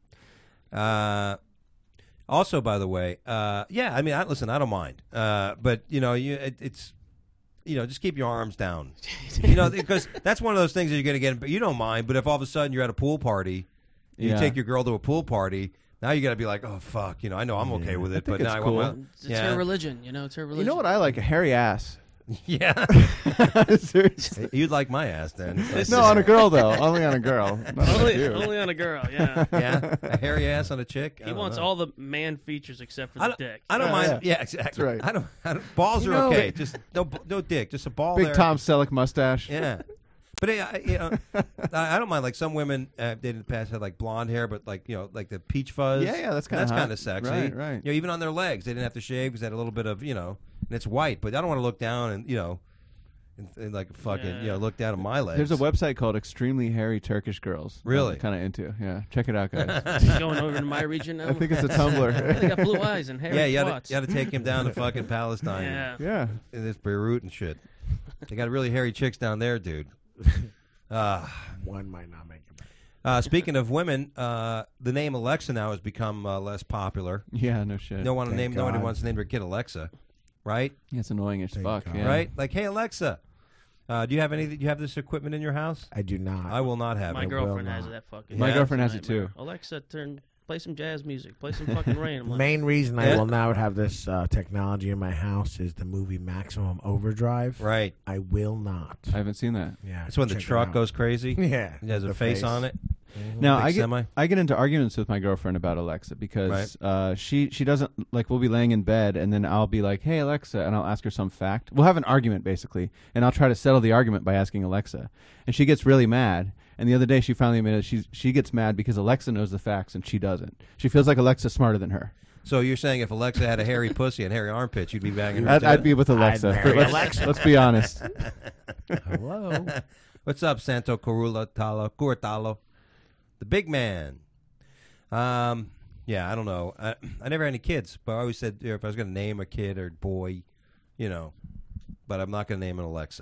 Uh, also, by the way, uh, yeah, I mean, I, listen, I don't mind, uh, but you know, you it, it's. You know, just keep your arms down. You know, because that's one of those things that you're going to get. But you don't mind. But if all of a sudden you're at a pool party, you Yeah. take your girl to a pool party. Now you got to be like, oh fuck, you know, I know I'm okay with it, but think now it's I cool. want my, It's yeah. her religion, you know. It's her religion. You know what I like? A hairy ass. yeah. Seriously. You'd like my ass then. No, on a girl though. Only on a girl. Not on Only, you. only on a girl. Yeah. yeah, a hairy ass on a chick. I He don't wants know. all the man features except for I the don't, dick. I don't Yeah, mind. yeah. Yeah, exactly. right. I don't, I don't. Balls You are know- okay. Just no, no dick. Just a ball Big there. Tom Selleck mustache. Yeah. But uh, you know, I I don't mind. Like some women uh, dated in the past had like blonde hair, but like you know, like the peach fuzz. Yeah, yeah, that's kinda that's hot. kind of sexy. Right, right. You know, even on their legs, they didn't have to shave because they had a little bit of you know, and it's white. But I don't want to look down and you know, and, and like fucking Yeah. you know, look down at my legs. There's a website called Extremely Hairy Turkish Girls. Really? Kind of into. Yeah, check it out, guys. He's going over to my region now. I think it's a they Tumblr. got blue eyes and hair. Yeah, you twats. got to take him down to fucking Palestine. Yeah. yeah. And this Beirut and shit. They got really hairy chicks down there, dude. Uh, One might not make it back. uh, speaking of women, uh, the name Alexa now has become uh, less popular. Yeah, no shit. No one to Thank name. Nobody God. wants to name their kid Alexa, right? Yeah, it's annoying as Thank fuck. God. Yeah. Right? Like, hey Alexa, uh, do you have any? Do you have this equipment in your house? I do not. I will not have My it. will girlfriend has not. that fucking. My Yeah? girlfriend has it nightmare. too. Alexa, turn play some jazz music. Play some fucking rain. I'm The like, main reason Yeah. I will not have this uh, technology in my house is the movie Maximum Overdrive. Right. I will not. I haven't seen that. Yeah, That's when the check it truck out. goes crazy. Yeah, It has a the face, on it. Now Big I get semi. I get into arguments with my girlfriend about Alexa because uh, she she doesn't like we'll be laying in bed and then I'll be like, hey Alexa, and I'll ask her some fact. We'll have an argument basically, and I'll try to settle the argument by asking Alexa, and she gets really mad. And the other day she finally admitted she she gets mad because Alexa knows the facts and she doesn't. She feels like Alexa's smarter than her. So you're saying if Alexa had a hairy pussy and hairy armpits, you'd be banging her? I'd, too? I'd be with Alexa. marry let's, Alexa. let's be honest. Hello. What's up, Santo Corula Talo Curtalo, the big man? Um, yeah, I don't know. I, I never had any kids, but I always said you know, if I was going to name a kid or boy, you know, but I'm not going to name an Alexa.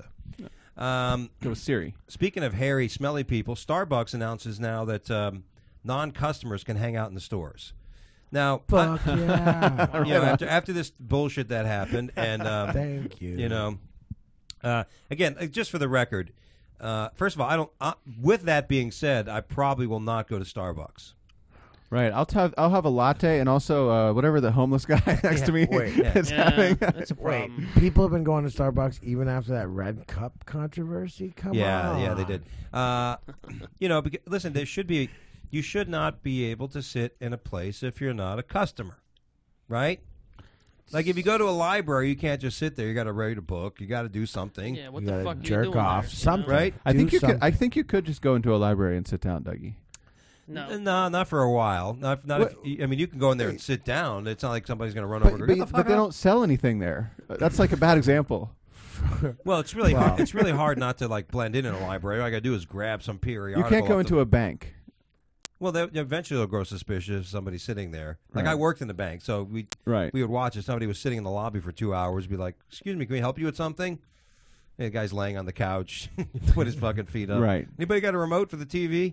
Um, Go with Siri. Speaking of hairy, smelly people, Starbucks announces now that um, non-customers can hang out in the stores. Now, Fuck yeah. you know, after, after this bullshit that happened, and um, Thank you. you know, uh, again, uh, just for the record, uh, first of all, I don't. Uh, with that being said, I probably will not go to Starbucks. Right. I'll have I'll have a latte and also uh, whatever the homeless guy next Yeah, to me wait. Yeah. is Yeah, having. that's a Wait, problem. people have been going to Starbucks even after that red cup controversy? Come Yeah, on. yeah, they did. Uh, you know, because, listen, there should be. You should not be able to sit in a place if you're not a customer, right? Like if you go to a library, you can't just sit there. You got to read a book. You got to do something, Yeah, what You the gotta fuck are jerk you doing off there, you something. know? right? I think Do you could. I something. think you could just go into a library and sit down, Dougie. No. No, not for a while. Not, not. What- If, I mean, you can go in there and sit down. It's not like somebody's going to run But, over. but, Get the but fuck they out. don't sell anything there. That's like a bad example. Well, it's really Wow. hard. It's really hard not to like blend in in a library. All I got to do is grab some periodical. You can't go off into the- a bank. Well, they, eventually they'll grow suspicious if somebody's sitting there. Like Right. I worked in the bank, so we Right. we would watch if somebody was sitting in the lobby for two hours. Be like, "Excuse me, can we help you with something?" And the guy's laying on the couch, put his fucking feet up. Right. Anybody got a remote for the T V?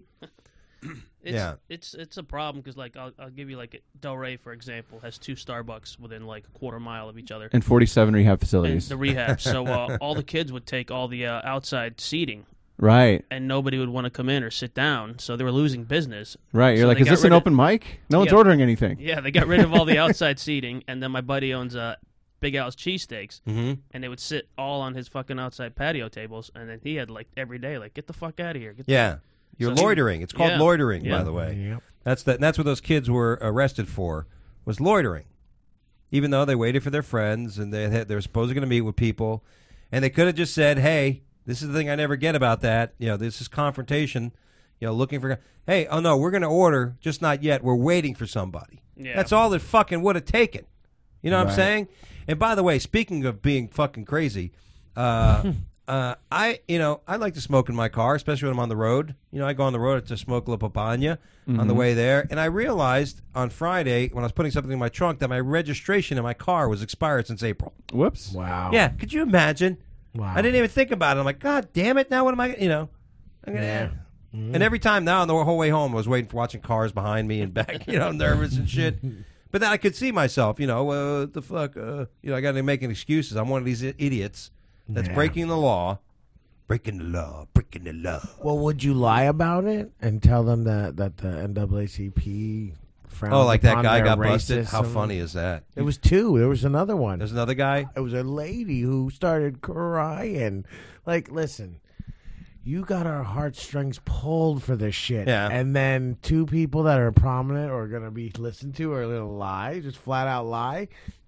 It's, Yeah. it's it's a problem because like I'll, I'll give you like Delray for example has two Starbucks within like a quarter mile of each other. And forty-seven rehab And facilities. the rehab, so uh, all the kids would take all the uh, outside seating, Right. and nobody would want to come in or sit down, so they were losing business. Right. You're So like, they is got this an rid of- open mic? No one's Yeah. ordering anything. Yeah, they got rid of all the outside seating, and then my buddy owns uh, Big Al's Cheesesteaks, Mm-hmm. and they would sit all on his fucking outside patio tables, and then he had like every day, like, get the fuck out of here. Get the Yeah, you're So he- loitering. It's called Yeah. loitering, Yeah. by the way. Yep. That's the, that's what those kids were arrested for, was loitering. Even though they waited for their friends and they had, they were supposedly going to meet with people, and they could have just said, "Hey, this is the thing I never get about that. You know, this is confrontation. You know, looking for. Hey, oh no, we're going to order, just not yet. We're waiting for somebody. Yeah. That's all it fucking would have taken. You know what I'm Right. saying? And by the way, speaking of being fucking crazy, uh, uh, I you know I like to smoke in my car, especially when I'm on the road. You know, I go on the road to smoke La Papaya on the way there, and I realized on Friday when I was putting something in my trunk that my registration in my car was expired since April. Whoops. Wow. Yeah, could you imagine? Wow. I didn't even think about it. I'm like, God damn it! Now what am I? You know, I'm gonna. Yeah. And every time now, on the whole way home, I was waiting for watching cars behind me and back. You know, nervous and shit. But then I could see myself. You know, uh, what the fuck. Uh, you know, I got to making excuses. I'm one of these i- idiots that's Yeah. breaking the law, breaking the law, breaking the law. Well, would you lie about it and tell them that, that the N double A C P frowns Oh, like that upon guy their got busted. How racism? funny is that? It was two. There was another one. There's another guy. It was a lady who started crying. Like, listen, you got our heartstrings pulled for this shit. Yeah. And then two people that are prominent or going to be listened to are going to lie, just flat out lie.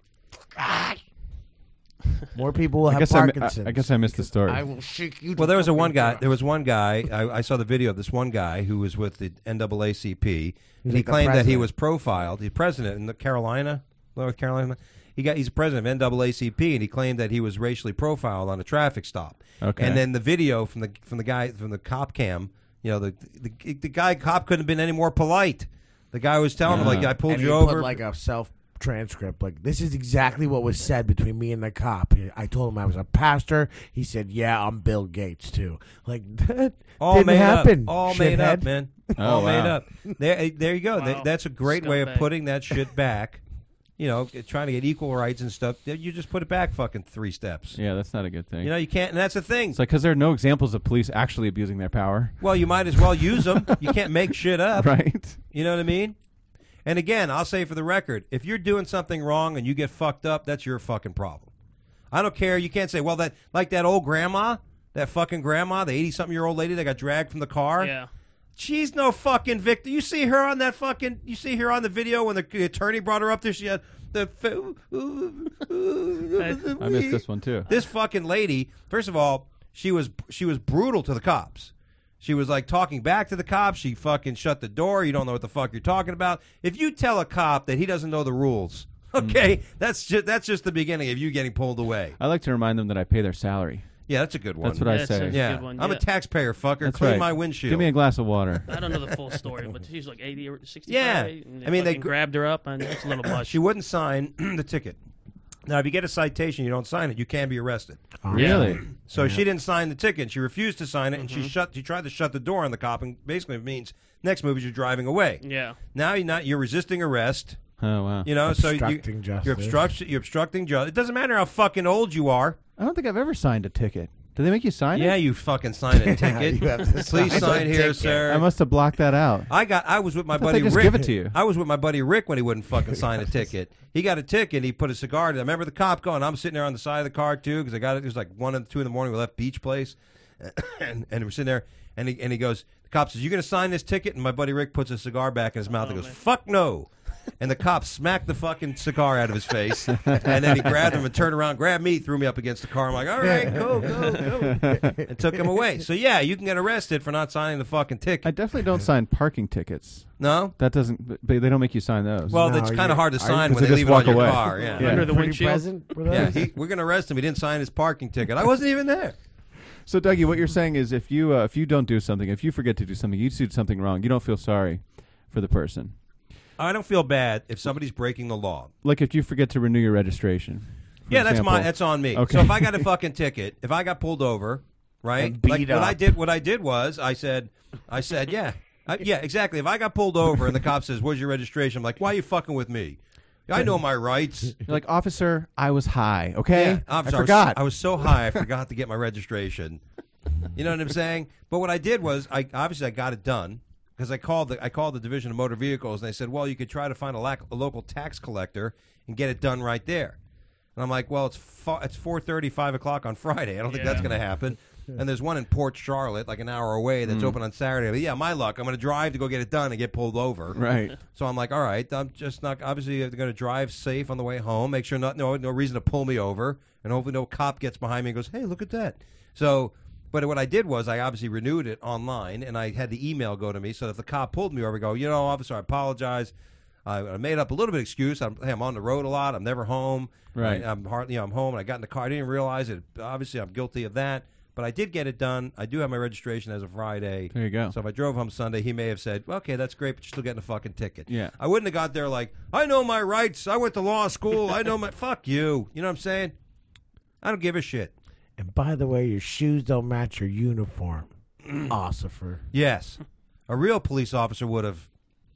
More people will I have guess I, mi- Parkinson's. I, I guess I missed the story. I will shake you. Well, to there was a fucking one guy. death. There was one guy. I, I saw the video of this one guy who was with the N double A C P, and he like the claimed that he president. was profiled. He's president in the Carolina, North Carolina. He got. He's president of N double A C P, and he claimed that he was racially profiled on a traffic stop. Okay. And then the video from the from the guy from the cop cam. You know, the the, the guy cop couldn't have been any more polite. The guy was telling him like, "I pulled and you he over." Put like a self transcript. Like, this is exactly what was said between me and the cop. I told him I was a pastor. He said, "Yeah, I'm Bill Gates too." Like, that all didn't made happen. up. All made up, shithead. man. Oh, all made wow. up. There, there you go. Wow. That's a great way of Scumbag. putting that shit back. You know, trying to get equal rights and stuff. You just put it back fucking three steps. yeah, that's not a good thing. You know, you can't, and that's the thing. It's like because there are no examples of police actually abusing their power. Well, you might as well use them. You can't make shit up. Right. You know what I mean? And again, I'll say for the record, if you're doing something wrong and you get fucked up, that's your fucking problem. I don't care. You can't say, well, that like that old grandma, that fucking grandma, the eighty-something-year-old lady that got dragged from the car. Yeah. She's no fucking victim. You see her on that fucking. You see her on the video when the, the attorney brought her up there. She had the. I missed this one too. This fucking lady. First of all, she was she was brutal to the cops. She was like talking back to the cops. She fucking shut the door. You don't know what the fuck you're talking about. If you tell a cop that he doesn't know the rules, okay, that's just that's just the beginning of you getting pulled away. I like to remind them that I pay their salary. Yeah, that's a good one. That's what I Yeah, say. it's a yeah, good one, I'm yeah. a taxpayer, fucker. That's Clean right. my windshield. Give me a glass of water. I don't know the full story, but she's like eighty or sixty-five. Yeah. And I mean, they fucking gr- grabbed her up, and it's a little much. She wouldn't sign the ticket. Now, if you get a citation, you don't sign it, you can be arrested. Really? So she didn't sign the ticket. She refused to sign it, and Mm-hmm. she shut. She tried to shut the door on the cop, and basically it means next move is you're driving away. Yeah. Now you're not. You're resisting arrest. Oh wow. You know, so you, Obstructing justice. you're obstructing. You're obstructing justice. It doesn't matter how fucking old you are. I don't think I've ever signed a ticket. Do they make you sign Yeah, it? you fucking sign a ticket. You have to Please sign sign a here, ticket. sir. I must have blocked that out. I got. I was with my I thought buddy they just Rick. give it to you. I was with my buddy Rick when he wouldn't fucking sign a ticket. He got a ticket. He put a cigar. I remember the cop going. I'm sitting there on the side of the car too because I got it. It was like one and two in the morning. We left Beach Place, and, and we're sitting there. And he and he goes. The cop says, "You going to sign this ticket?" And my buddy Rick puts a cigar back in his mouth. Oh, and goes, man. "Fuck no." And the cop smacked the fucking cigar out of his face, and then he grabbed him and turned around, grabbed me, threw me up against the car. I'm like, all right, go, go, go, and took him away. So yeah, you can get arrested for not signing the fucking ticket. I definitely don't sign parking tickets. No, That doesn't. But they don't make you sign those. well, No, it's you- kind of hard to are you- sign when Because they they leave just it on walk your away. car. Yeah, Yeah. Under the Pretty windshield. present for yeah. those? He, we're gonna arrest him. He didn't sign his parking ticket. I wasn't even there. So, Dougie, what you're saying is, if you uh, if you don't do something, if you forget to do something, you did something wrong, you don't feel sorry for the person. I don't feel bad if somebody's breaking the law. Like if you forget to renew your registration. for Yeah, that's example. my that's on me. Okay. So if I got a fucking ticket, if I got pulled over, right? And beat like what I up. did, what I did was I said, I said, yeah, I, yeah, exactly. If I got pulled over and the cop says, "Where's your registration?" I'm like, "Why are you fucking with me? I know my rights." You're like, officer, I was high. Okay, Yeah, I officer, forgot. was, I was so high, I forgot to get my registration. You know what I'm saying? But what I did was, I obviously I got it done because I called the I called the Division of Motor Vehicles and they said, well, you could try to find a, lac- a local tax collector and get it done right there. And I'm like, well, it's fo- it's four thirty, five o'clock on Friday. I don't think that's Yeah. going to happen. And there's one in Port Charlotte, like an hour away, that's open on Saturday. But yeah, my luck, I'm going to drive to go get it done and get pulled over. right. So I'm like, all right, I'm just not obviously going to drive safe on the way home. Make sure not no no reason to pull me over, and hopefully no cop gets behind me and goes, hey, look at that. So, but what I did was I obviously renewed it online, and I had the email go to me. So if the cop pulled me over, I go, you know, officer, I apologize. I, I made up a little bit of excuse. I'm, hey, I'm on the road a lot. I'm never home. Right. I, I'm hardly. You know, I'm home, and I got in the car. I didn't realize it. Obviously, I'm guilty of that. But I did get it done. I do have my registration as of Friday. There you go. So if I drove home Sunday, he may have said, well, okay, that's great, but you're still getting a fucking ticket. Yeah. I wouldn't have got there like, I know my rights. I went to law school. I know my... Fuck you. You know what I'm saying? I don't give a shit. And by the way, your shoes don't match your uniform. Ossifer. Yes. A real police officer would have...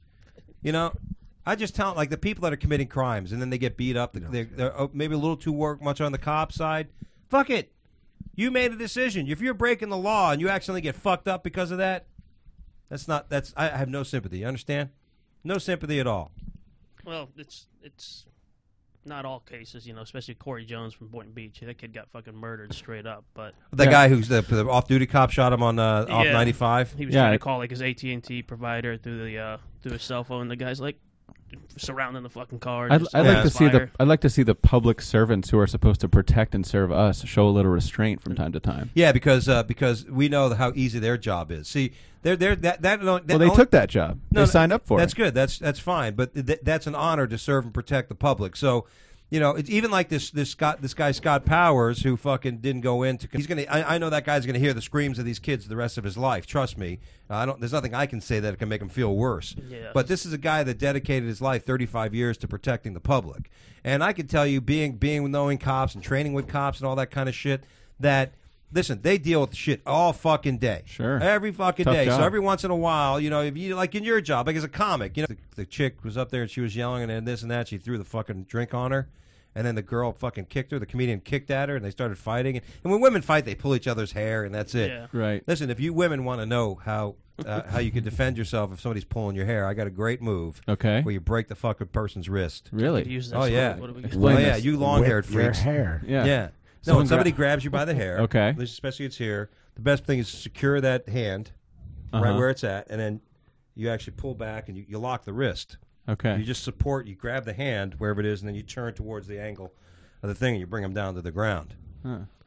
You know, I just tell like the people that are committing crimes and then they get beat up, they're, they're oh, maybe a little too work much on the cop side. Fuck it. You made a decision. If you're breaking the law and you accidentally get fucked up because of that, that's not. That's. I have no sympathy. You understand? No sympathy at all. Well, it's it's not all cases, you know, especially Corey Jones from Boynton Beach. That kid got fucking murdered straight up. But The Yeah. guy who's the, the off-duty cop shot him on uh, off Yeah. ninety-five. he was Yeah, trying I- to call like his A T and T provider through the uh, through his cell phone. The guy's like surrounding the fucking car. I'd, just I'd Yeah. like to see the fire. I'd like to see the public servants who are supposed to protect and serve us show a little restraint from time to time. Yeah, because uh, because we know how easy their job is. See, they're they're that that. that Well, they only- took that job. No, they no, signed up for That's it. good. That's that's fine. But th- that's an honor to serve and protect the public. So, you know, it's even like this this Scott this guy Scott Powers who fucking didn't go into. He's gonna. I, I know that guy's gonna hear the screams of these kids the rest of his life. Trust me. Uh, I don't. There's nothing I can say that can make him feel worse. Yeah. But this is a guy that dedicated his life thirty-five years to protecting the public. And I can tell you, being being knowing cops and training with cops and all that kind of shit, that. Listen, they deal with shit all fucking day. Sure. Every fucking Tough day. job. So every once in a while, you know, if you like in your job, like as a comic, you know, the, the chick was up there and she was yelling and then this and that. She threw the fucking drink on her, and then the girl fucking kicked her. The comedian kicked at her, and they started fighting. And, and when women fight, they pull each other's hair, and that's it. Yeah. Right. Listen, if you women want to know how uh, how you can defend yourself if somebody's pulling your hair, I got a great move. Okay. Where you break the fucking person's wrist. Really? Could use this Oh one. yeah. What do we Oh Explain yeah. this. You long-haired Whip your freaks. hair. Yeah. Yeah. No, Someone when somebody gra- grabs you by the hair, Okay. especially it's here, the best thing is to secure that hand right Uh-huh. where it's at, and then you actually pull back and you, you lock the wrist. Okay. You just support, you grab the hand wherever it is, and then you turn towards the angle of the thing, and you bring them down to the ground. Huh.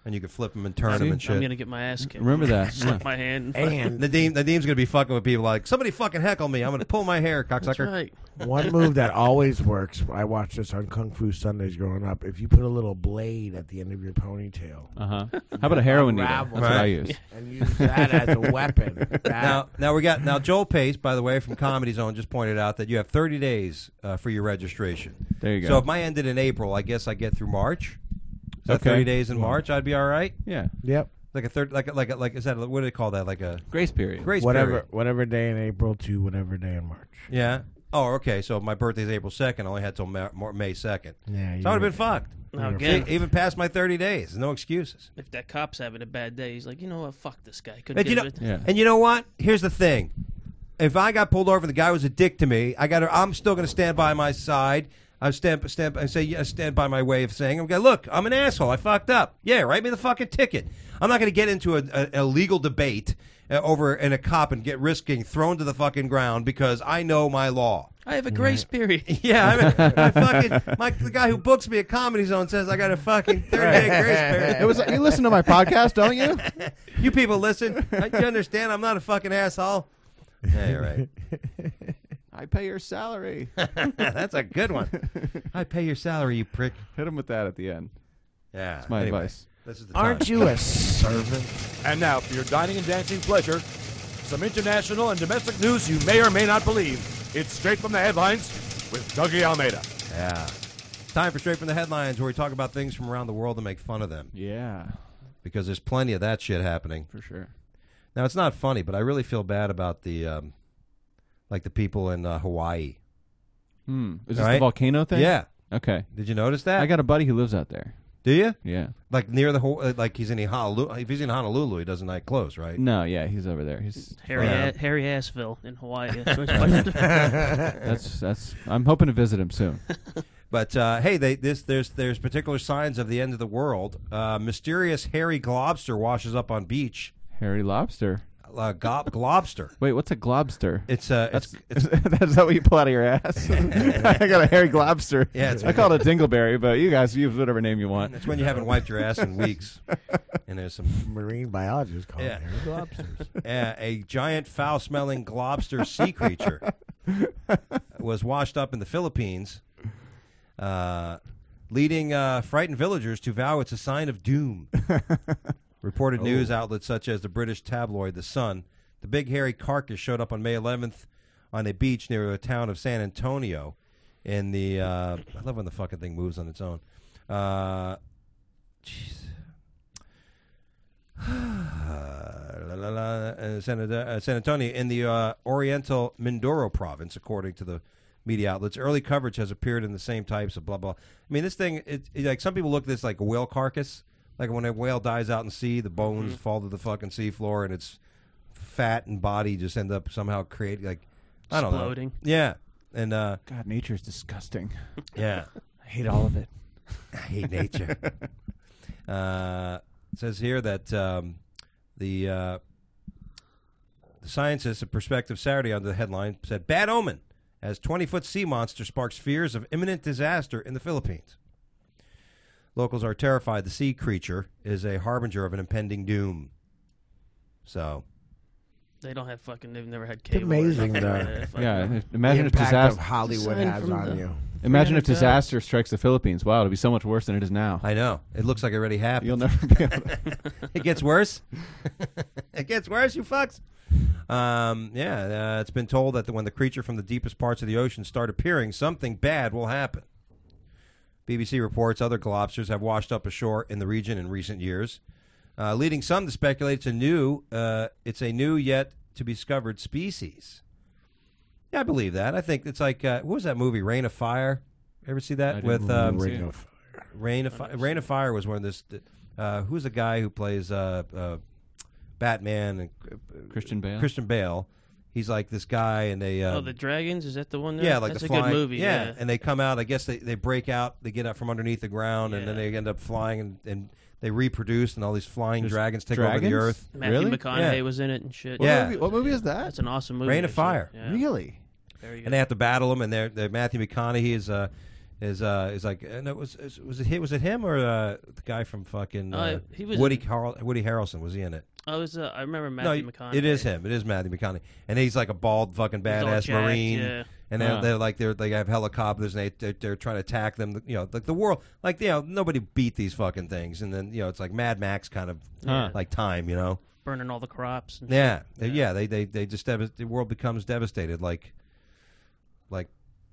and you can flip them and turn See? them and I'm shit. gonna get my ass kicked. Remember that. Slap Yeah. my hand. And Nadeem, Nadeem's gonna be fucking with people like somebody fucking heckle me. I'm gonna pull my hair, That's cocksucker. right. one move that always works, I watched this on Kung Fu Sundays growing up. If you put a little blade at the end of your ponytail Uh huh. How about a heroin needle? Unravel. That's what I Right. use. and use that as a weapon, that, Now, now we got now Joel Pace, by the way, from Comedy Zone, just pointed out that you have thirty days uh, for your registration. There you go. So if mine ended in April, I guess I get through March. Is that Okay. thirty days in March? I'd be all right. Yeah. yep, Like a third, like a, like a, like is that what do they call that? Like a Grace period. grace whatever period. whatever day in April to whatever day in March. Yeah. Oh, okay. So my birthday's April second. I only had till Ma- Mar- May second. Yeah, So I would have been fucked. Now You're again, E- Even past my thirty days. No excuses. if that cop's having a bad day, he's like, you know what? Fuck this guy. Couldn't And you get know, it. Yeah. and you know what? Here's the thing. If I got pulled over and the guy was a dick to me, I got. to I'm still going to stand by my side. I stand, stand, and say, yeah, stand by my way of saying, okay, look, I'm an asshole. I fucked up. Yeah, write me the fucking ticket. I'm not going to get into a, a, a legal debate uh, over in a cop and get risking thrown to the fucking ground because I know my law. I have a grace period. Yeah, I mean, my fucking my, the guy who books me at Comedy Zone says I got a fucking thirty day grace period. It was. You listen to my podcast, don't you? You people listen. You understand? I'm not a fucking asshole. Yeah, you're right. I pay your salary. That's a good one. I pay your salary, you prick. Hit him with that at the end. Yeah, That's my anyway, advice. This is the time. Aren't you a servant? And now for your dining and dancing pleasure, some international and domestic news you may or may not believe. It's straight from the headlines with Dougie Almeida. Yeah. It's time for Straight from the Headlines, where we talk about things from around the world and make fun of them. Yeah, Because there's plenty of that shit happening. for sure. Now, it's not funny, but I really feel bad about the, um, like the people in uh, Hawaii. Hmm. Is this Right? the volcano thing? Yeah. Okay. Did you notice that? I got a buddy who lives out there. Do you? Yeah. Like near the, Ho- uh, like he's in Honolulu. If he's in Honolulu, he doesn't like close, right? No, yeah, he's over there. He's Harry, Yeah. A- Harry Assville in Hawaii. That's what it's that's that's. I'm hoping to visit him soon. But uh, hey, they, this there's there's particular signs of the end of the world. Uh, mysterious hairy globster washes up on beach. Hairy lobster. Uh, gob, globster. Wait, what's a globster? It's uh, it's, it's That's that what you pull out of your ass? I got a hairy globster. Yeah, it's- I call it a dingleberry, but you guys use whatever name you want. it's when you haven't wiped your ass in weeks. And there's some Marine biologists call Yeah. it hairy lobsters. uh, a giant foul-smelling globster sea creature was washed up in the Philippines, uh, leading uh, frightened villagers to vow it's a sign of doom. Reported news outlets such as the British tabloid The Sun. The big hairy carcass showed up on May eleventh on a beach near the town of San Antonio. In the uh, I love when the fucking thing moves on its own. Uh, jeez. La, la, la, uh, San, uh, San Antonio in the uh, Oriental Mindoro province, according to the media outlets. Early coverage has appeared in the same types of blah blah. I mean, this thing, it, it, like some people look at this like a whale carcass. Like when a whale dies out in sea, the bones Mm-hmm. fall to the fucking seafloor, and its fat and body just end up somehow creating like I don't Exploding. know. Yeah, and uh, God, nature's disgusting. yeah. I hate all of it. I hate nature. uh, it says here that um, the uh, the scientists at Perspective Saturday under the headline said, "Bad omen as twenty-foot sea monster sparks fears of imminent disaster in the Philippines." Locals are terrified the sea creature is a harbinger of an impending doom. So, They don't have fucking. They've never had It's cable. or amazing, nothing. though. Yeah, fucking- Yeah, The imagine if impact disaster. of Hollywood Sign has from on the- you. Imagine if three hundred disaster strikes the Philippines. Wow, it'll be so much worse than it is now. I know. It looks like it already happened. You'll never be able to. It gets worse. It gets worse, you fucks. Um, yeah, uh, it's been told that the, when the creature from the deepest parts of the ocean start appearing, something bad will happen. B B C reports other globsters have washed up ashore in the region in recent years, uh, leading some to speculate it's a new, uh, it's a new yet to be discovered species. Yeah, I believe that. I think it's like uh, what was that movie, Rain of Fire? Ever see I that didn't with um, see Ring it. of Rain of Fi- Rain of Fire was one of this. Uh, who's the guy who plays uh, uh, Batman and uh, Christian Bale? Christian Bale. He's like this guy, and they uh, Oh, the dragons. Is that the one? There? yeah, like That's the a flying, good movie. Yeah, Yeah. and they come out. I guess they, they break out. They get out from underneath the ground, and then Yeah. they end up flying, and, and they reproduce, and all these flying There's dragons take over dragons? the earth. Matthew Really? McConaughey Yeah. was in it and shit. What Yeah. movie, what movie is that? That's an awesome movie. Rain of actually. Fire. Yeah. Really? Very good. And they have to battle them, and they're, they're Matthew McConaughey is uh, is uh is like and it was is, was it him, was it him or uh, the guy from fucking uh, Uh, he was Woody in- Carl, Woody Harrelson? Was he in it? I was. Uh, I remember Matthew no, McConaughey. it is him. It is Matthew McConaughey, and he's like a bald fucking He's all badass jacked, marine. yeah. And they're, Huh. they're like they're they have helicopters and they they're, they're trying to attack them. You know, like the world, like you know, nobody beat these fucking things. And then you know, it's like Mad Max kind of Huh. like time. You know, Burning all the crops. And yeah, shit. yeah. yeah they they they just devas- the world becomes devastated, like like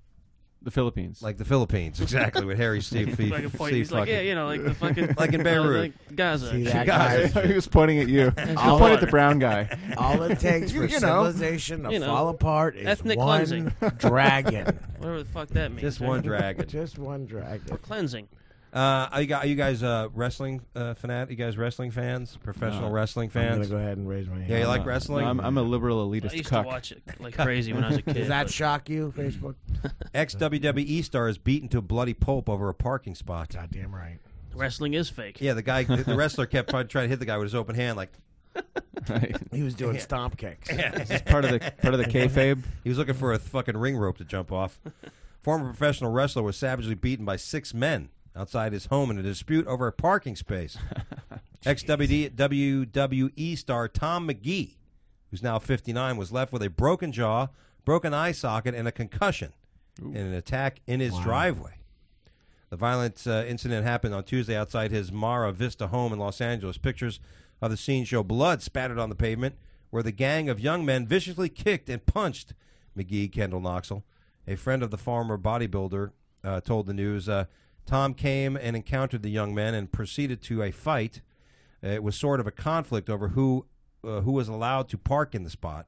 The Philippines. like the Philippines, exactly. With Harry Steve, Steve, Like a point, Steve he's like, fucking- yeah, you know, like the fucking Like in uh, Beirut. like Gaza. See Shit. that Guys. guy? he was pointing at you. He all pointed at right. the brown guy. All it takes for You know. civilization to You know. fall apart is Ethnic one cleansing. dragon. Whatever the fuck that means. just right? one dragon. Just one dragon. Cleansing. Uh, are you guys, are you guys uh, wrestling uh, fanat? You guys wrestling fans? Professional No. wrestling I'm gonna fans? go ahead and raise my hand. Yeah, you like Uh, wrestling? no, I'm, I'm a liberal elitist I used cuck. to watch it like crazy when I was a kid. Does that but- shock you, Facebook? Ex W W E star is beaten to a bloody pulp over a parking spot. Goddamn right. Wrestling is fake. Yeah, the guy, the, the wrestler kept trying, trying to hit the guy with his open hand. Like Right. He was doing stomp kicks. It's part of the part of the kayfabe. he was looking for a fucking ring rope to jump off. Former professional wrestler was savagely beaten by six men outside his home in a dispute over a parking space. Ex W W E star Tom McGee, who's now fifty-nine, was left with a broken jaw, broken eye socket, and a concussion in an attack in his driveway. The violent uh, incident happened on Tuesday outside his Mara Vista home in Los Angeles. Pictures of the scene show blood spattered on the pavement where the gang of young men viciously kicked and punched McGee, Kendall Knoxville. A friend of the former bodybuilder uh, told the news, uh, Tom came and encountered the young men and proceeded to a fight. Uh, it was sort of a conflict over who uh, who was allowed to park in the spot.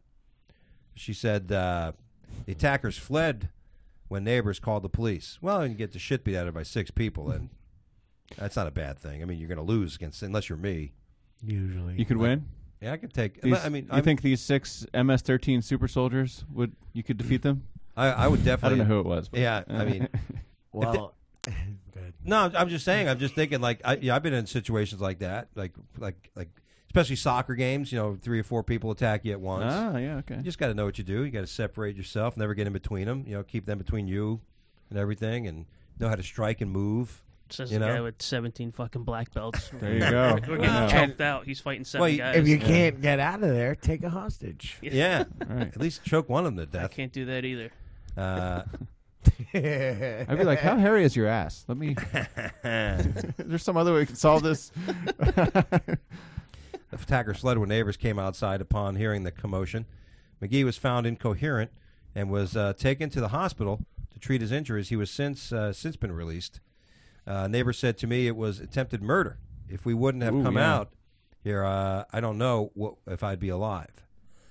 She said uh, the attackers fled when neighbors called the police. Well, you get the shit beat out of you by six people, and that's not a bad thing. I mean, you're going to lose against unless you're me. Usually. You could win. Yeah, I could take. These, I mean, you I'm- think these six M S thirteen super soldiers would you could defeat them? I, I would I definitely. don't know who it was. But, Yeah, I mean, Well, good. no, I'm- I'm just saying. I'm just thinking. Like, I, yeah, I've been in situations like that, like, like, like, especially soccer games. You know, three or four people attack you at once. ah, yeah, okay. You just got to know what you do. You got to separate yourself. Never get in between them. You know, keep them between you and everything, and know how to strike and move. Says You the know? guy with seventeen fucking black belts. There you go. We're getting Yeah. choked out. He's fighting seven Well, you- guys. If you can't get out of there, take a hostage. Yeah, Right. at least choke one of them to I death. can't do that either. Uh, I'd be like, how hairy is your ass? Let me. There's some other way we can solve this. The attacker fled when neighbors came outside upon hearing the commotion. McGee was found incoherent and was uh, taken to the hospital to treat his injuries. He was since uh, since been released. Uh, neighbor said to me it was attempted murder. If we wouldn't have Ooh, come yeah. out here, uh, I don't know what, if I'd be alive.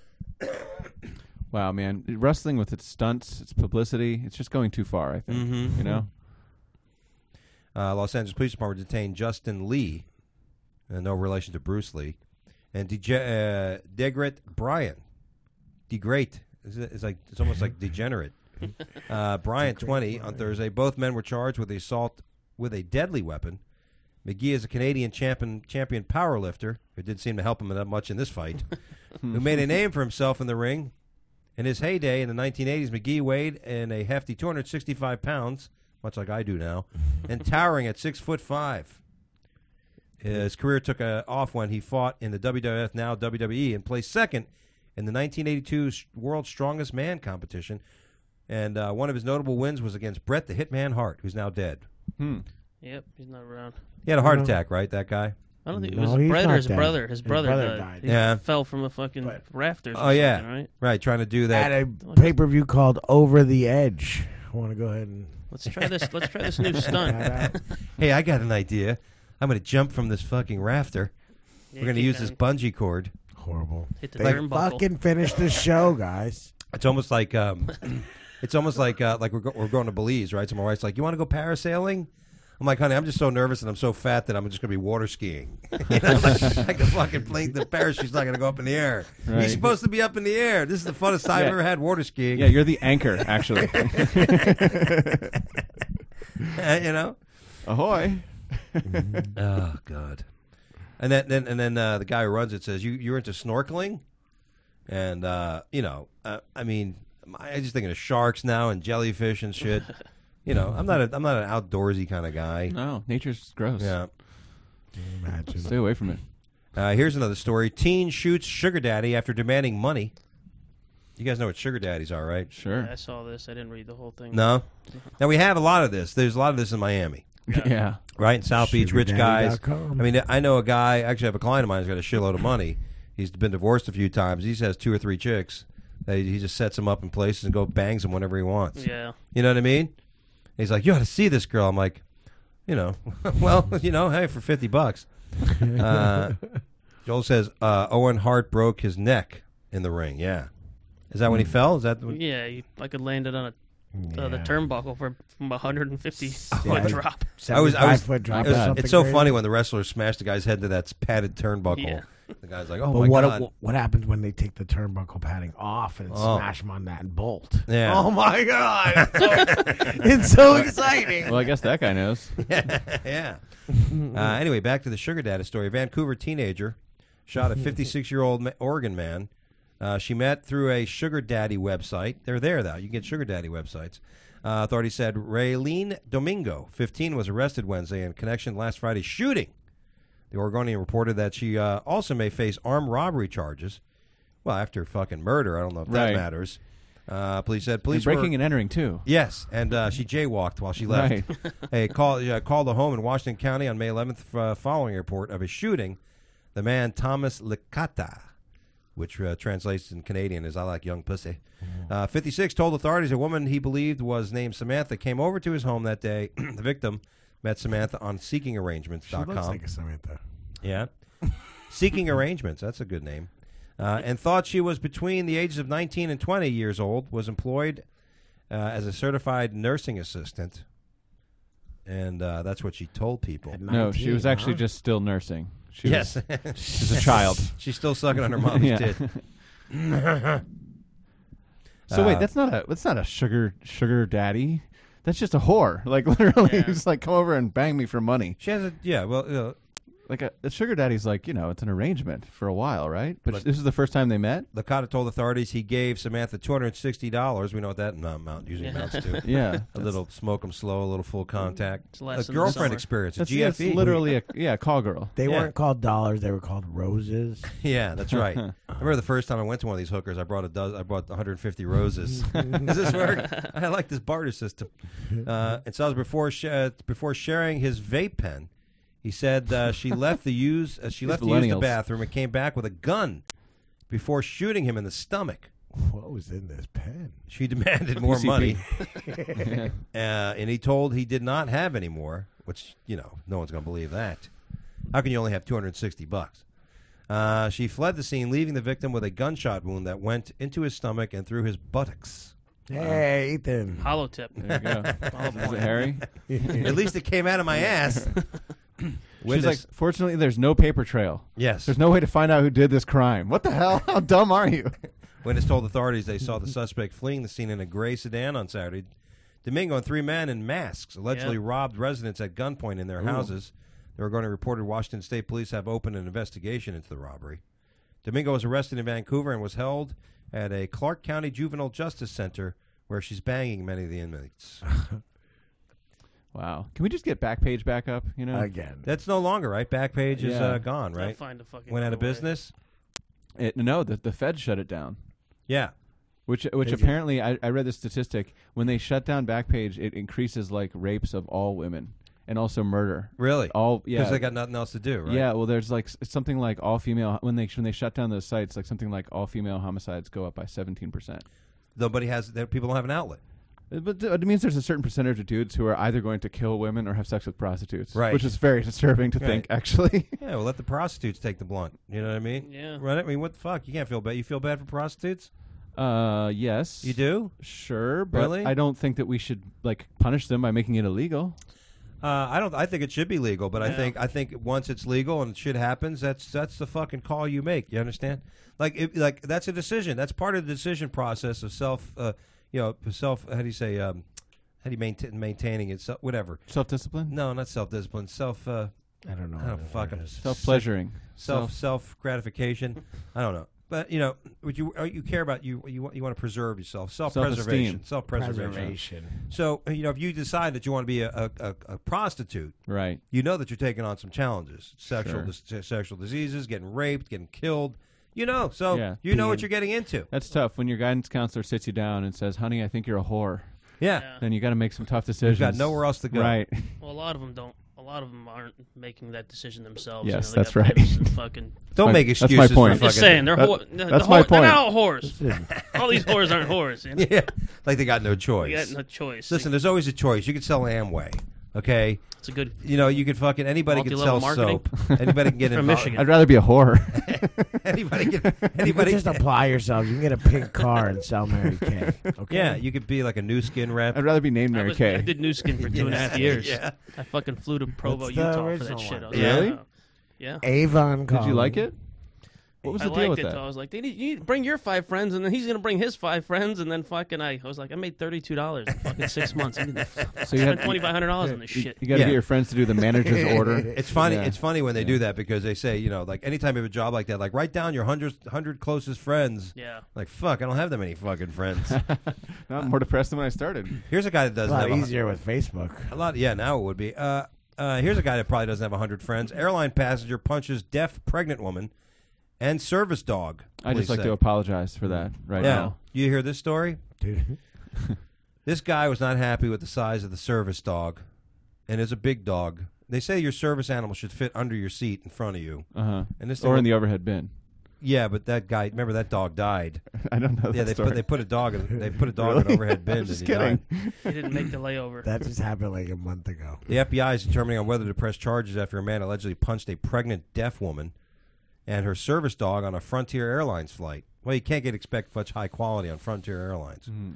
Wow, man, wrestling with its stunts, its publicity, it's just going too far. I think Mhm. you know. Uh, Los Angeles Police Department detained Justin Lee, uh, no relation to Bruce Lee, and Dege- uh, Degret Bryan. Degret. It's, it's like it's almost like degenerate. Uh, Bryant, twenty, on Thursday. Both men were charged with assault with a deadly weapon. McGee is a Canadian champion champion powerlifter who did seem to help him that much in this fight, who made a name for himself in the ring. In his heyday in the nineteen eighties, McGee weighed in a hefty two hundred sixty-five pounds, much like I do now, and towering at six foot five. His career took uh, off when he fought in the W W F, now W W E, and placed second in the nineteen eighty-two World's Strongest Man competition. And uh, one of his notable wins was against Bret the Hitman Hart, who's now dead. Hmm. Yep, he's not around. He had a heart No. attack, right, that guy? I don't think it No, was he's Brett or not his dead. brother. His His brother, brother died. died. He Yeah. fell from a fucking But- rafters. Oh, or yeah. something, right? Right, trying to do that. At a pay per view called Over the Edge. I want to go ahead and. Let's try this. Let's try this new stunt. that out. Hey, I got an idea. I'm going to jump from this fucking rafter. Yeah, We're going to keep use this going. bungee cord. Horrible. Hit the They turnbuckle. fucking finished the show, guys. It's almost like um, it's almost like uh, like we're go- we're going to Belize, right? So my wife's like, "You want to go parasailing?" I'm like, "Honey, I'm just so nervous and I'm so fat that I'm just going to be water skiing." You know, like, I can fucking blink the parachute's not going to go up in the air. Right. He's supposed to be up in the air. This is the funnest time I've Yeah. ever had water skiing. Yeah, you're the anchor, actually. you know. Ahoy! Oh God. And then, then and then uh, the guy who runs it says, "You you're into snorkeling," and uh, you know, uh, I mean, I just thinking of sharks now and jellyfish and shit. You know, I'm not a, I'm not an outdoorsy kind of guy. No, nature's gross. Yeah. Imagine. Stay away from it. Uh, here's another story. Teen shoots sugar daddy after demanding money. You guys know what sugar daddies are, right? Sure. Yeah, I saw this. I didn't read the whole thing. No? Now, we have a lot of this. There's a lot of this in Miami. Yeah. yeah. Right? In South Beach, rich guys. Sugar daddy dot com. I mean, I know a guy, actually I have a client of mine who's got a shitload of money. He's been divorced a few times. He has two or three chicks. He he just sets them up in places and go bangs them whenever he wants. Yeah. You know what I mean? He's like, you ought to see this girl. I'm like, you know, well, you know, hey, for fifty bucks. Uh, Joel says uh, Owen Hart broke his neck in the ring. Yeah. Is that when he fell? Is that what- Yeah, he, I could land it on a uh, the Yeah. turnbuckle for from a one hundred fifty foot Yeah. drop. I was- I was- seventy-five foot drop It was- or something it's so crazy. funny when the wrestlers smash the guy's head to that padded turnbuckle. Yeah. The guy's like, oh, But my what God. what happens when they take the turnbuckle padding off and Oh. smash them on that and bolt? Yeah. Oh my God! It's so exciting. Well, I guess that guy knows. yeah. Uh, anyway, back to the sugar daddy story. A Vancouver teenager shot a fifty-six-year-old ma- Oregon man. Uh, she met through a sugar daddy website. They're there, though. You can get sugar daddy websites. Uh, authorities said Raylene Domingo, fifteen, was arrested Wednesday in connection to last Friday's shooting. The Oregonian reported that she uh, also may face armed robbery charges. Well, after fucking murder, I don't know if that Right. matters. Uh, police said And police breaking were, and entering, too. Yes, and uh, she jaywalked while she left. Right. Hey, call, uh, called a home in Washington County on May eleventh uh, following a report of a shooting. The man, Thomas Licata, which uh, translates in Canadian as I like young pussy, uh, fifty-six, told authorities a woman he believed was named Samantha came over to his home that day. The victim met Samantha on seeking arrangements She dot com. looks like a Samantha. Yeah. Seeking Arrangements, that's a good name. Uh, and thought she was between the ages of nineteen and twenty years old, was employed uh, as a certified nursing assistant. And uh, that's what she told people. At No, she nineteen, was actually huh? just still nursing. She Yes. was, she's a child. She's still sucking on her mommy's Yeah. tit. So Uh, wait, that's not a that's not a sugar sugar daddy. That's just a whore. Like literally, Yeah. he's like, come over and bang me for money. She has a, yeah, well, uh, Like a, a sugar daddy's like, you know, it's an arrangement for a while, right? But Like- this is the first time they met. Licata told authorities he gave Samantha two hundred sixty dollars. We know what that amount usually Yeah. amounts to. Yeah, A little smoke 'em slow, a little full contact. It's less A than the girlfriend summer. experience, a That's, G F E. that's literally a yeah call girl. They Yeah. weren't called dollars; they were called roses. Yeah, that's right. I remember the first time I went to one of these hookers, I brought a dozen, I brought one hundred fifty roses. Does this work? I like this barter system. Uh, and so before sh- uh, before sharing his vape pen, he said uh, she left the use uh, she These left to use the millennials. bathroom and came back with a gun before shooting him in the stomach. What was in this pen? She demanded more P C P. money, Yeah. uh, and he told he did not have any more. Which you know, no one's going to believe that. How can you only have two hundred sixty bucks? Uh, she fled the scene, leaving the victim with a gunshot wound that went into his stomach and through his buttocks. Hey, Ethan. Hollow tip. There you go. Is it Harry? At least it came out of my ass. She's Witness- like, fortunately, there's no paper trail. yes. There's no way to find out who did this crime. What the hell? How dumb are you? Witness told authorities they saw the suspect fleeing the scene in a gray sedan on Saturday. Domingo and three men in masks allegedly Yeah. robbed residents at gunpoint in their houses. They were going to report Washington State Police have opened an investigation into the robbery. Domingo was arrested in Vancouver and was held at a Clark County Juvenile Justice Center where she's banging many of the inmates. Wow. Can we just get Backpage back up? You know, Again. That's no longer, right? Backpage is Yeah. uh, gone, I'll right? find a fucking Went out of other way. business? it, no, the the Fed shut it down. Yeah. Which which Did you? apparently I, I read the statistic when they shut down Backpage, it increases like rapes of all women and also murder. Really? All yeah. Because they got nothing else to do, right? Yeah, well, there's like s- something like all female when they when they shut down those sites, like something like all female homicides go up by seventeen percent. Nobody has, that people don't have an outlet. But th- it means there's a certain percentage of dudes who are either going to kill women or have sex with prostitutes, Right. Which is very disturbing to Right. think, actually. Yeah, well, let the prostitutes take the blunt. You know what I mean? Yeah. Right? I mean, what the fuck? You can't feel bad. You feel bad for prostitutes? uh, yes, You do? Sure, but Really? I don't think that we should like punish them by making it illegal. Uh, I don't. I think it should be legal, but I Yeah. think I think once it's legal and shit happens, that's that's the fucking call you make. You understand? Like, it, like that's a decision. That's part of the decision process of self. Uh, you know, self. How do you say? Um, how do you maintain maintaining it? So, whatever. Self discipline, No, not self discipline. Self. Uh, I don't know. I don't what fuck. it I'm is. self pleasuring, Self self gratification. I don't know. but you know, what you uh, you care about you you want you want to preserve yourself, self-preservation, Self-esteem. self-preservation. Preservation. So you know, if you decide that you want to be a, a, a, a prostitute, Right. you know that you're taking on some challenges, sexual Sure. dis- sexual diseases, getting raped, getting killed. You know, so Yeah. you know what Being- you're getting into. That's tough when your guidance counselor sits you down and says, "Honey, I think you're a whore." Yeah, Yeah. Then you got to make some tough decisions. you've got nowhere else to go. Right. Well, a lot of them don't. A lot of them aren't making that decision themselves. Yes, you know, they that's got right. pimps and fucking. Don't my- make that's my excuses. point. I'm For just fucking, saying, they're That- whore, the, that's the my whore, They're point. not whores. All these whores aren't whores. You know? Yeah, like they got no choice. You got no choice. Listen, there's always a choice. You could sell Amway, okay? it's a good. You know, you could fucking anybody can sell Multi-level soap. Anybody can get From involved. Michigan. I'd rather be a whore. Anybody can. You can Anybody. just apply yourself. You can get a pink car and sell Mary Kay. Okay. Yeah, you could be like a new skin rep. I'd rather be named I, Mary was, Kay. I did New Skin for two and a half Yeah, years. yeah. I fucking flew to Provo, That's the Utah for original that shit. I one. was like, Really? oh. Yeah. Avon. Did you like it? What was I the deal liked with it. that? So I was like, they need, you need to bring your five friends, and then he's gonna bring his five friends, and then fucking I, I was like, I made thirty two dollars in fucking six months. I didn't So you spent had twenty five hundred dollars on this you, shit. you got to Yeah. get your friends to do the manager's order. It's funny. Yeah. It's funny when they Yeah. do that because they say, you know, like anytime you have a job like that, like write down your hundred hundred closest friends. Yeah. Like fuck, I don't have that many fucking friends. No, I'm more depressed than when I started. Here's a guy that A doesn't lot have a, easier with Facebook. a lot. Yeah, now it would be. Uh, uh, here's a guy that probably doesn't have a hundred friends. Airline passenger punches deaf pregnant woman and service dog. I just police like say. to apologize for that right Yeah, now. you hear this story? Dude. This guy was not happy with the size of the service dog, and it's a big dog. They say your service animal should fit under your seat in front of you. Uh huh. And this Or in thing- the overhead bin. Yeah, but that guy, remember that dog died. I don't know. Yeah, that they story. put they put a dog in they put a dog in Really? an overhead bin. I'm just and he kidding. died. He didn't make the layover. That just happened like a month ago. The F B I is determining on whether to press charges after a man allegedly punched a pregnant deaf woman and her service dog on a Frontier Airlines flight. Well, you can't get expect much high quality on Frontier Airlines. Mhm.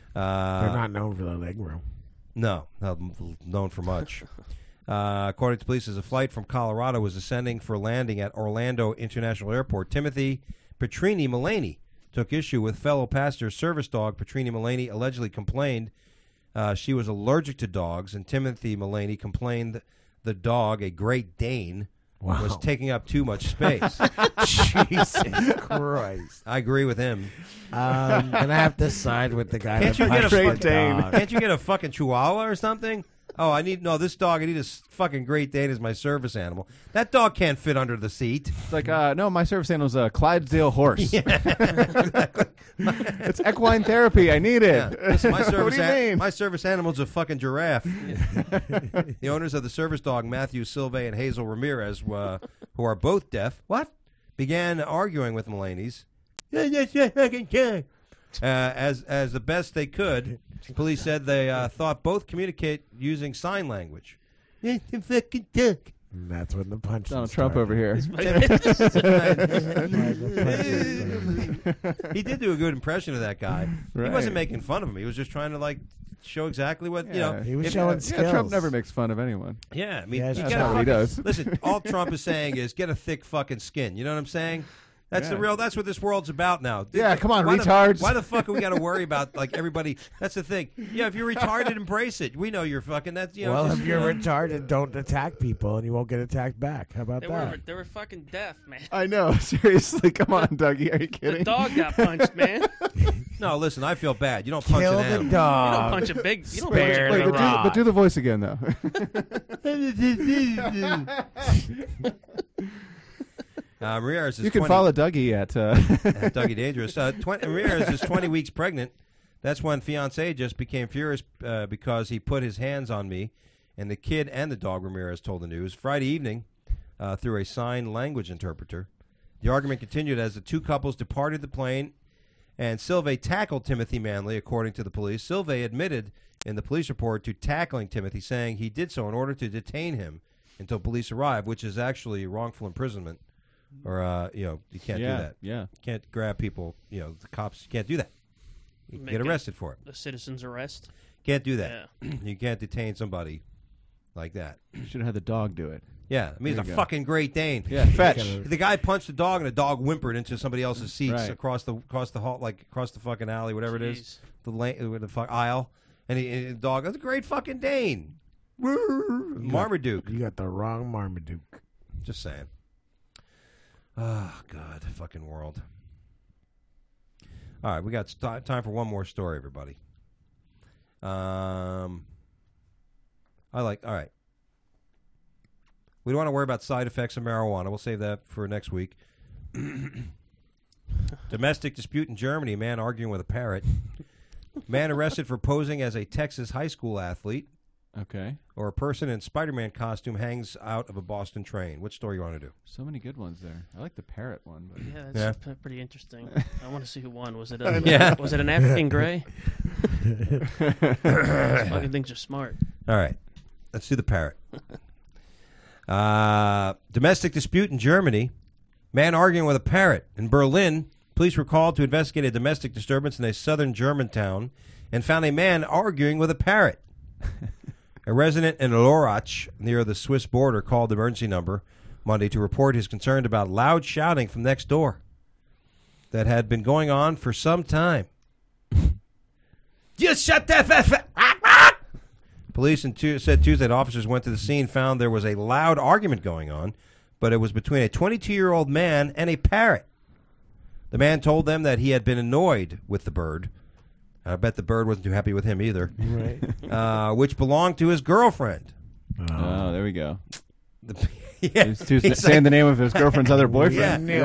Uh, They're not known for the leg room. No, not known for much. Uh, according to police, as a flight from Colorado was ascending for landing at Orlando International Airport, Timothy Petrini Mullaney took issue with fellow passenger service dog. Petrini Mullaney allegedly complained uh, she was allergic to dogs, and Timothy Mullaney complained the dog, a Great Dane, Wow. was taking up too much space. Jesus Christ. I agree with him. Um, gonna have to side with the guy Can't that you get a punched the Great Dane? dog. Can't you get a fucking Chihuahua or something? Oh, I need no this dog. I need a s- fucking Great Dane as my service animal. That dog can't fit under the seat. It's like, uh, no, my service animal's a Clydesdale horse. It's equine therapy. I need Yeah. it. Listen, my what service do you an- mean? my service animal's a fucking giraffe. The owners of the service dog, Matthew Silve and Hazel Ramirez, uh, who are both deaf, what began arguing with Mulaney's. Yeah, that's your fucking dog. Uh, as as the best they could. Police said they uh, thought both communicate using sign language. That's the fucking dog. And that's when the punch. Donald Trump over here. He did do a good impression of that guy. He Right. wasn't making fun of him. He was just trying to like show exactly what you know. Yeah. He was if- showing Yeah, skills. Trump never makes fun of anyone. Yeah, I mean, Yeah, you that's get a not what he fucking- does. Listen, all Trump is saying is get a thick fucking skin. You know what I'm saying? That's the Yeah. real. That's what this world's about now. Yeah, come on, why the- retards. why the fuck are we got to worry about like everybody? That's the thing. Yeah, if you're retarded, embrace it. We know you're fucking. That's you know. Well, just, if you're you know. retarded, don't attack people, and you won't get attacked back. How about They that? were they were fucking deaf, man. I know. Seriously, come on, Dougie. Are you The kidding? dog got punched, man. No, listen. I feel bad. You don't punch Kill an the animal. You dog. don't punch a big. You don't Spare punch Wait, a the big. but, do, rod. but do the voice again, though. Uh, Ramirez is you can twenty follow Dougie at. Uh, at Dougie Dangerous. Uh, twenty, Ramirez is twenty weeks pregnant. That's when fiancée just became furious uh, because he put his hands on me, and the kid and the dog. Ramirez told the news Friday evening uh, through a sign language interpreter. The argument continued as the two couples departed the plane, and Silve tackled Timothy Manley, according to the police. Silve admitted in the police report to tackling Timothy, saying he did so in order to detain him until police arrived, which is actually wrongful imprisonment. Or, uh, you know, you can't yeah, do that. yeah. You can't grab people, you know, the cops, you can't do that. You can Make get it- arrested for it. A citizen's arrest. Can't do that. You can't detain somebody like that. You should have had the dog do it. Yeah, I mean, There he's a you go. fucking Great Dane. Yeah, fetch. The guy punched the dog, and the dog whimpered into somebody else's seats Right. across the across the hall, like across the fucking alley, whatever it is, Jeez. the lane, the fuck aisle, and, he, and the dog. That's a great fucking Dane. Marmaduke. You got the wrong Marmaduke. Just saying. Oh God, fucking world. All right, we got st- time for one more story, everybody. Um, I like. All right. We don't want to worry about side effects of marijuana. We'll save that for next week. Domestic dispute in Germany. Man arguing with a parrot. Man arrested for posing as a Texas high school athlete. Okay. Or a person in Spider-Man costume hangs out of a Boston train. Which story you want to do? So many good ones there. I like the parrot one. But Yeah, that's Yeah. p- pretty interesting. I want to see who won. Was it a, Yeah. was it an African gray? Fucking things are smart. All right. Let's do the parrot. uh, domestic dispute in Germany. Man arguing with a parrot. In Berlin, police were called to investigate a domestic disturbance in a southern German town and found a man arguing with a parrot. A resident in Lörrach, near the Swiss border, called the emergency number Monday to report his concern about loud shouting from next door that had been going on for some time. You shut that f- Police in tu- said Tuesday that officers went to the scene, found there was a loud argument going on, but it was between a twenty-two-year-old man and a parrot. The man told them that he had been annoyed with the bird. I bet the bird wasn't too happy with him either. Right. Uh, which belonged to his girlfriend. Oh, there we go. The, yeah, He's, he was he's saying like, the name of his girlfriend's other boyfriend. Knew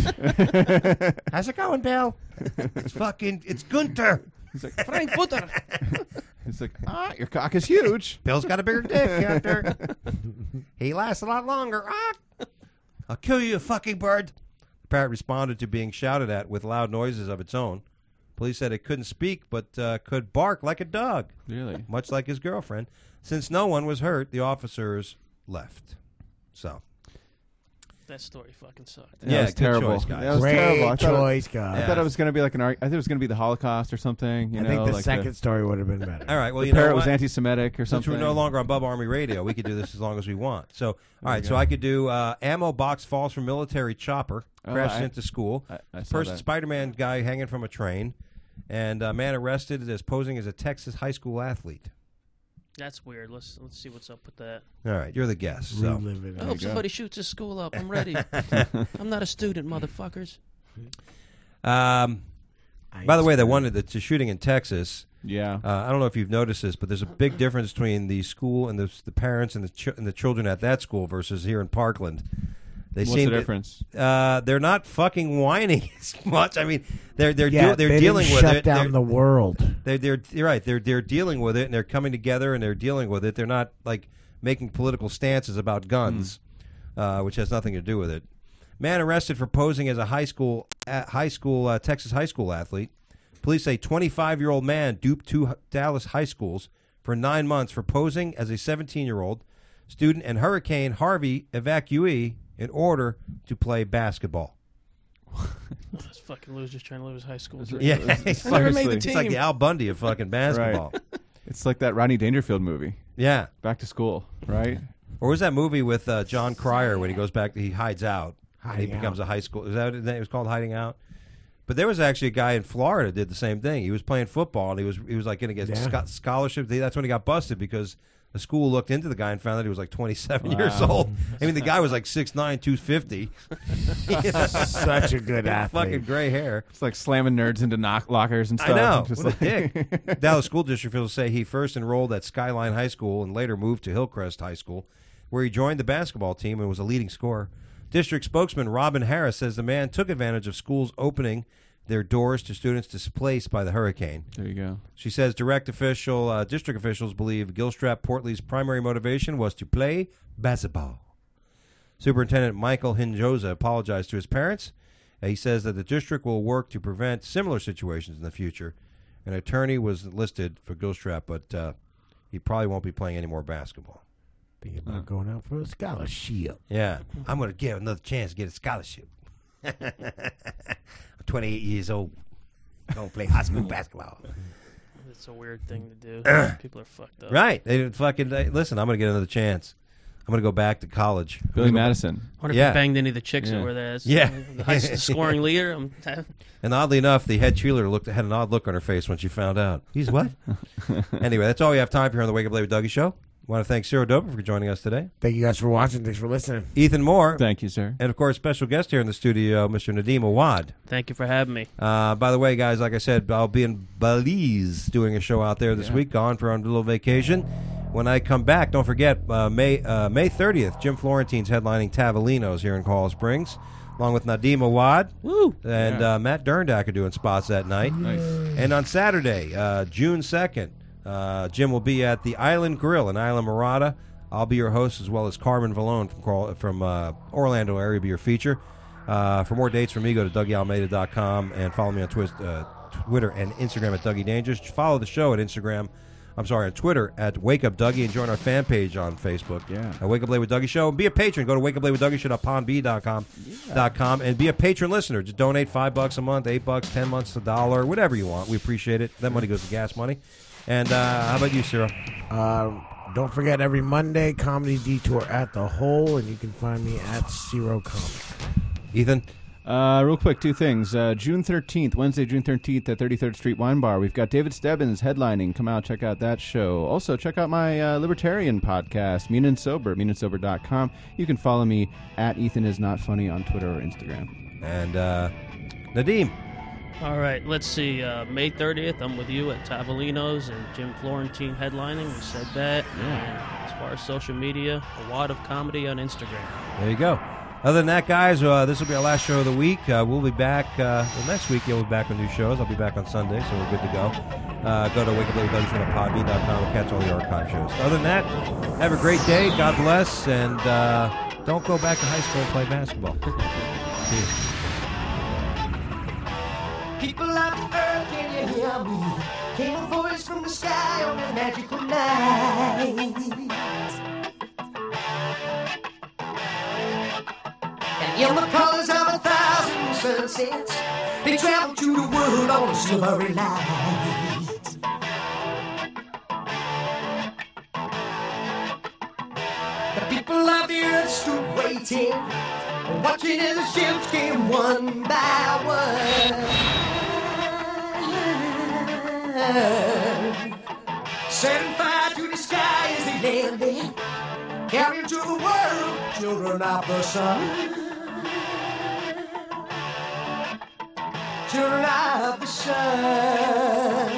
it. how's it going, Bill? It's fucking, it's Gunter. He's like, Frankfurter. he's like, ah, your cock is huge. Bill's got a bigger dick, Gunter. He lasts a lot longer. Ah. I'll kill you, you fucking bird. The parrot responded to being shouted at with loud noises of its own. Police said it couldn't speak, but uh, could bark like a dog, Really? much like his girlfriend. Since no one was hurt, the officers left. So, That story fucking sucked. That Yeah, was good terrible. choice, guys. That was Great terrible. I thought, choice, it, guys. I thought it was going to be like an. Ar- I think it was going to be the Holocaust or something. You I know, think the like second the, story would have been better. all right. Well, the you know parrot what? was anti-Semitic or Since something. we're no longer on Bub Army Radio, we could do this as long as we want. So, all right. you So go. I could do uh, ammo box falls from military chopper, Oh, crashes I- into school. I, I saw Person that. Spider-Man guy hanging from a train, and a man arrested as posing as a Texas high school athlete. That's weird. Let's let's see what's up with that. All right, you're the guest. So. Relive it. I hope somebody shoots his school up. I'm ready. I'm not a student, motherfuckers. Um, by the way, the one the, the shooting in Texas. Yeah. Uh, I don't know if you've noticed this, but there's a big difference between the school and the, the parents and the ch- and the children at that school versus here in Parkland. They What's seem the to- difference? Uh, they're not fucking whining as much. I mean, they're they're Yeah, deal they're they dealing didn't with shut it. down They're, the world. they're they're you're right. They're they're dealing with it, and they're coming together, and they're dealing with it. They're not like making political stances about guns, Mm. uh, which has nothing to do with it. Man arrested for posing as a high school uh, high school uh, Texas high school athlete. Police say twenty-five-year-old man duped two H- Dallas high schools for nine months for posing as a seventeen-year-old student and Hurricane Harvey evacuee in order to play basketball. Those fucking losers trying to live his high school Is dream. it- Yeah, It's- it's, never seriously. made the it's team. like the Al Bundy of fucking basketball. It's like that Rodney Dangerfield movie, Yeah. Back to School, right? Or was that movie with uh, John Cryer when he goes back, he hides out, and he Hiding becomes Out. a high school? Is that it was called Hiding Out? But there was actually a guy in Florida that did the same thing. He was playing football, and he was he was like going to get Yeah. scho- scholarship. That's when he got busted because the school looked into the guy and found that he was like twenty-seven years Wow. old. I mean, the guy was like six nine, two fifty. Such a good athlete. Fucking gray hair. It's like slamming nerds into knock lockers and I stuff. know. Just What a like- dick. Dallas School District officials say he first enrolled at Skyline High School and later moved to Hillcrest High School, where he joined the basketball team and was a leading scorer. District spokesman Robin Harris says the man took advantage of schools opening their doors to students displaced by the hurricane. There you go. She says direct official uh, district officials believe Gilstrap Portly's primary motivation was to play basketball. Superintendent Michael Hinjosa apologized to his parents. Uh, he says that the district will work to prevent similar situations in the future. An attorney was listed for Gilstrap, but uh, he probably won't be playing any more basketball. Thinking about going out for a scholarship. Yeah, I'm going to give another chance to get a scholarship. I'm twenty-eight years old. Going to play high school basketball. It's a weird thing to do. People are fucked up. Right. They didn't fucking they, listen. I'm going to get another chance. I'm going to go back to college. Billy Madison. I wonder if Yeah. he banged any of the chicks Yeah. that were there. Yeah. The high school scoring leader. I'm, And oddly enough, the head cheerleader looked had an odd look on her face when she found out. He's what? Anyway, that's all we have time for here on the Wake Up Late with Dougie show. want to thank Cyril Dober for joining us today. Thank you guys for watching. Thanks for listening. Ethan Moore. Thank you, sir. And, of course, special guest here in the studio, Mister Nadim Awad. Thank you for having me. Uh, by the way, guys, like I said, I'll be in Belize doing a show out there this Yeah. week, gone for a little vacation. When I come back, don't forget, uh, May uh, May thirtieth, Jim Florentine's headlining Tavolino's here in Coral Springs, along with Nadim Awad. Woo! And Yeah. uh, Matt Derndak are doing spots that night. Nice. And on Saturday, uh, June second, uh, Jim will be at the Island Grill in Isla Mirada. I'll be your host, as well as Carmen Vallone from Coral, from uh, Orlando area, will be your feature. Uh, for more dates from me, go to Dougie Almeida dot com and follow me on Twist, uh, Twitter and Instagram at Dougie Dangerous. Follow the show at Instagram. I'm sorry, on Twitter at Wake Up Dougie, and join our fan page on Facebook. Yeah. Uh, Wake Up Late with Dougie Show. And be a patron. Go to Wake Up Late with Dougie Show dot pond dot com dot com and be a patron listener. Just donate five bucks a month, eight bucks, ten months, a dollar, whatever you want. We appreciate it. That money goes to gas money. And uh, how about you, Cyril? Uh, don't forget, every Monday, Comedy Detour at the Hole, and you can find me at Zero Comic. Ethan? Uh, real quick, two things. Uh, June thirteenth, Wednesday, June thirteenth at thirty-third Street Wine Bar. We've got David Stebbins headlining. Come out, check out that show. Also, check out my uh, libertarian podcast, Mean and Sober, mean and sober dot com. You can follow me at Ethan Is Not Funny on Twitter or Instagram. And uh, Nadim? All right, let's see. Uh, May thirtieth, I'm with you at Tavolino's and Jim Florentine headlining. We said that. And as far as social media, a wad of comedy on Instagram. There you go. Other than that, guys, uh, this will be our last show of the week. Uh, we'll be back uh, well, next week. You'll be back with new shows. I'll be back on Sunday, so we're good to go. Uh, go to wake up late with dougie show dot pod dot com and catch all the archive shows. Other than that, have a great day. God bless, and uh, don't go back to high school and play basketball. See you. People of the earth, can you hear me? Came a voice from the sky on a magical night. And in the colors of a thousand sunsets, they travel to the world on a silvery light. The people of the earth stood waiting, watching as the ships came one by one. Setting fire to the sky as they landed, carrying to the world children of the sun. Children of the sun.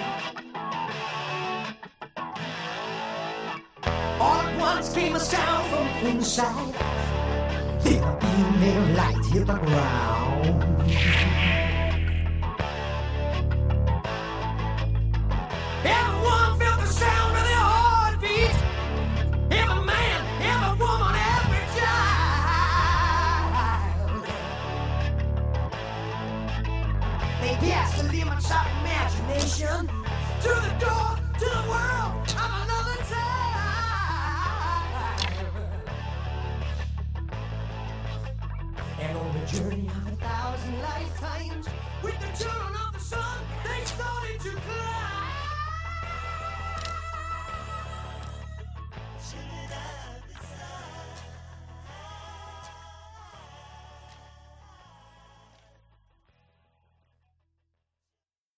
All at once came a sound from inside. Then a beam of light hit the ground. Everyone felt the sound of their heartbeat. Every man, every woman, every child. They passed the limits of imagination to the door to the world of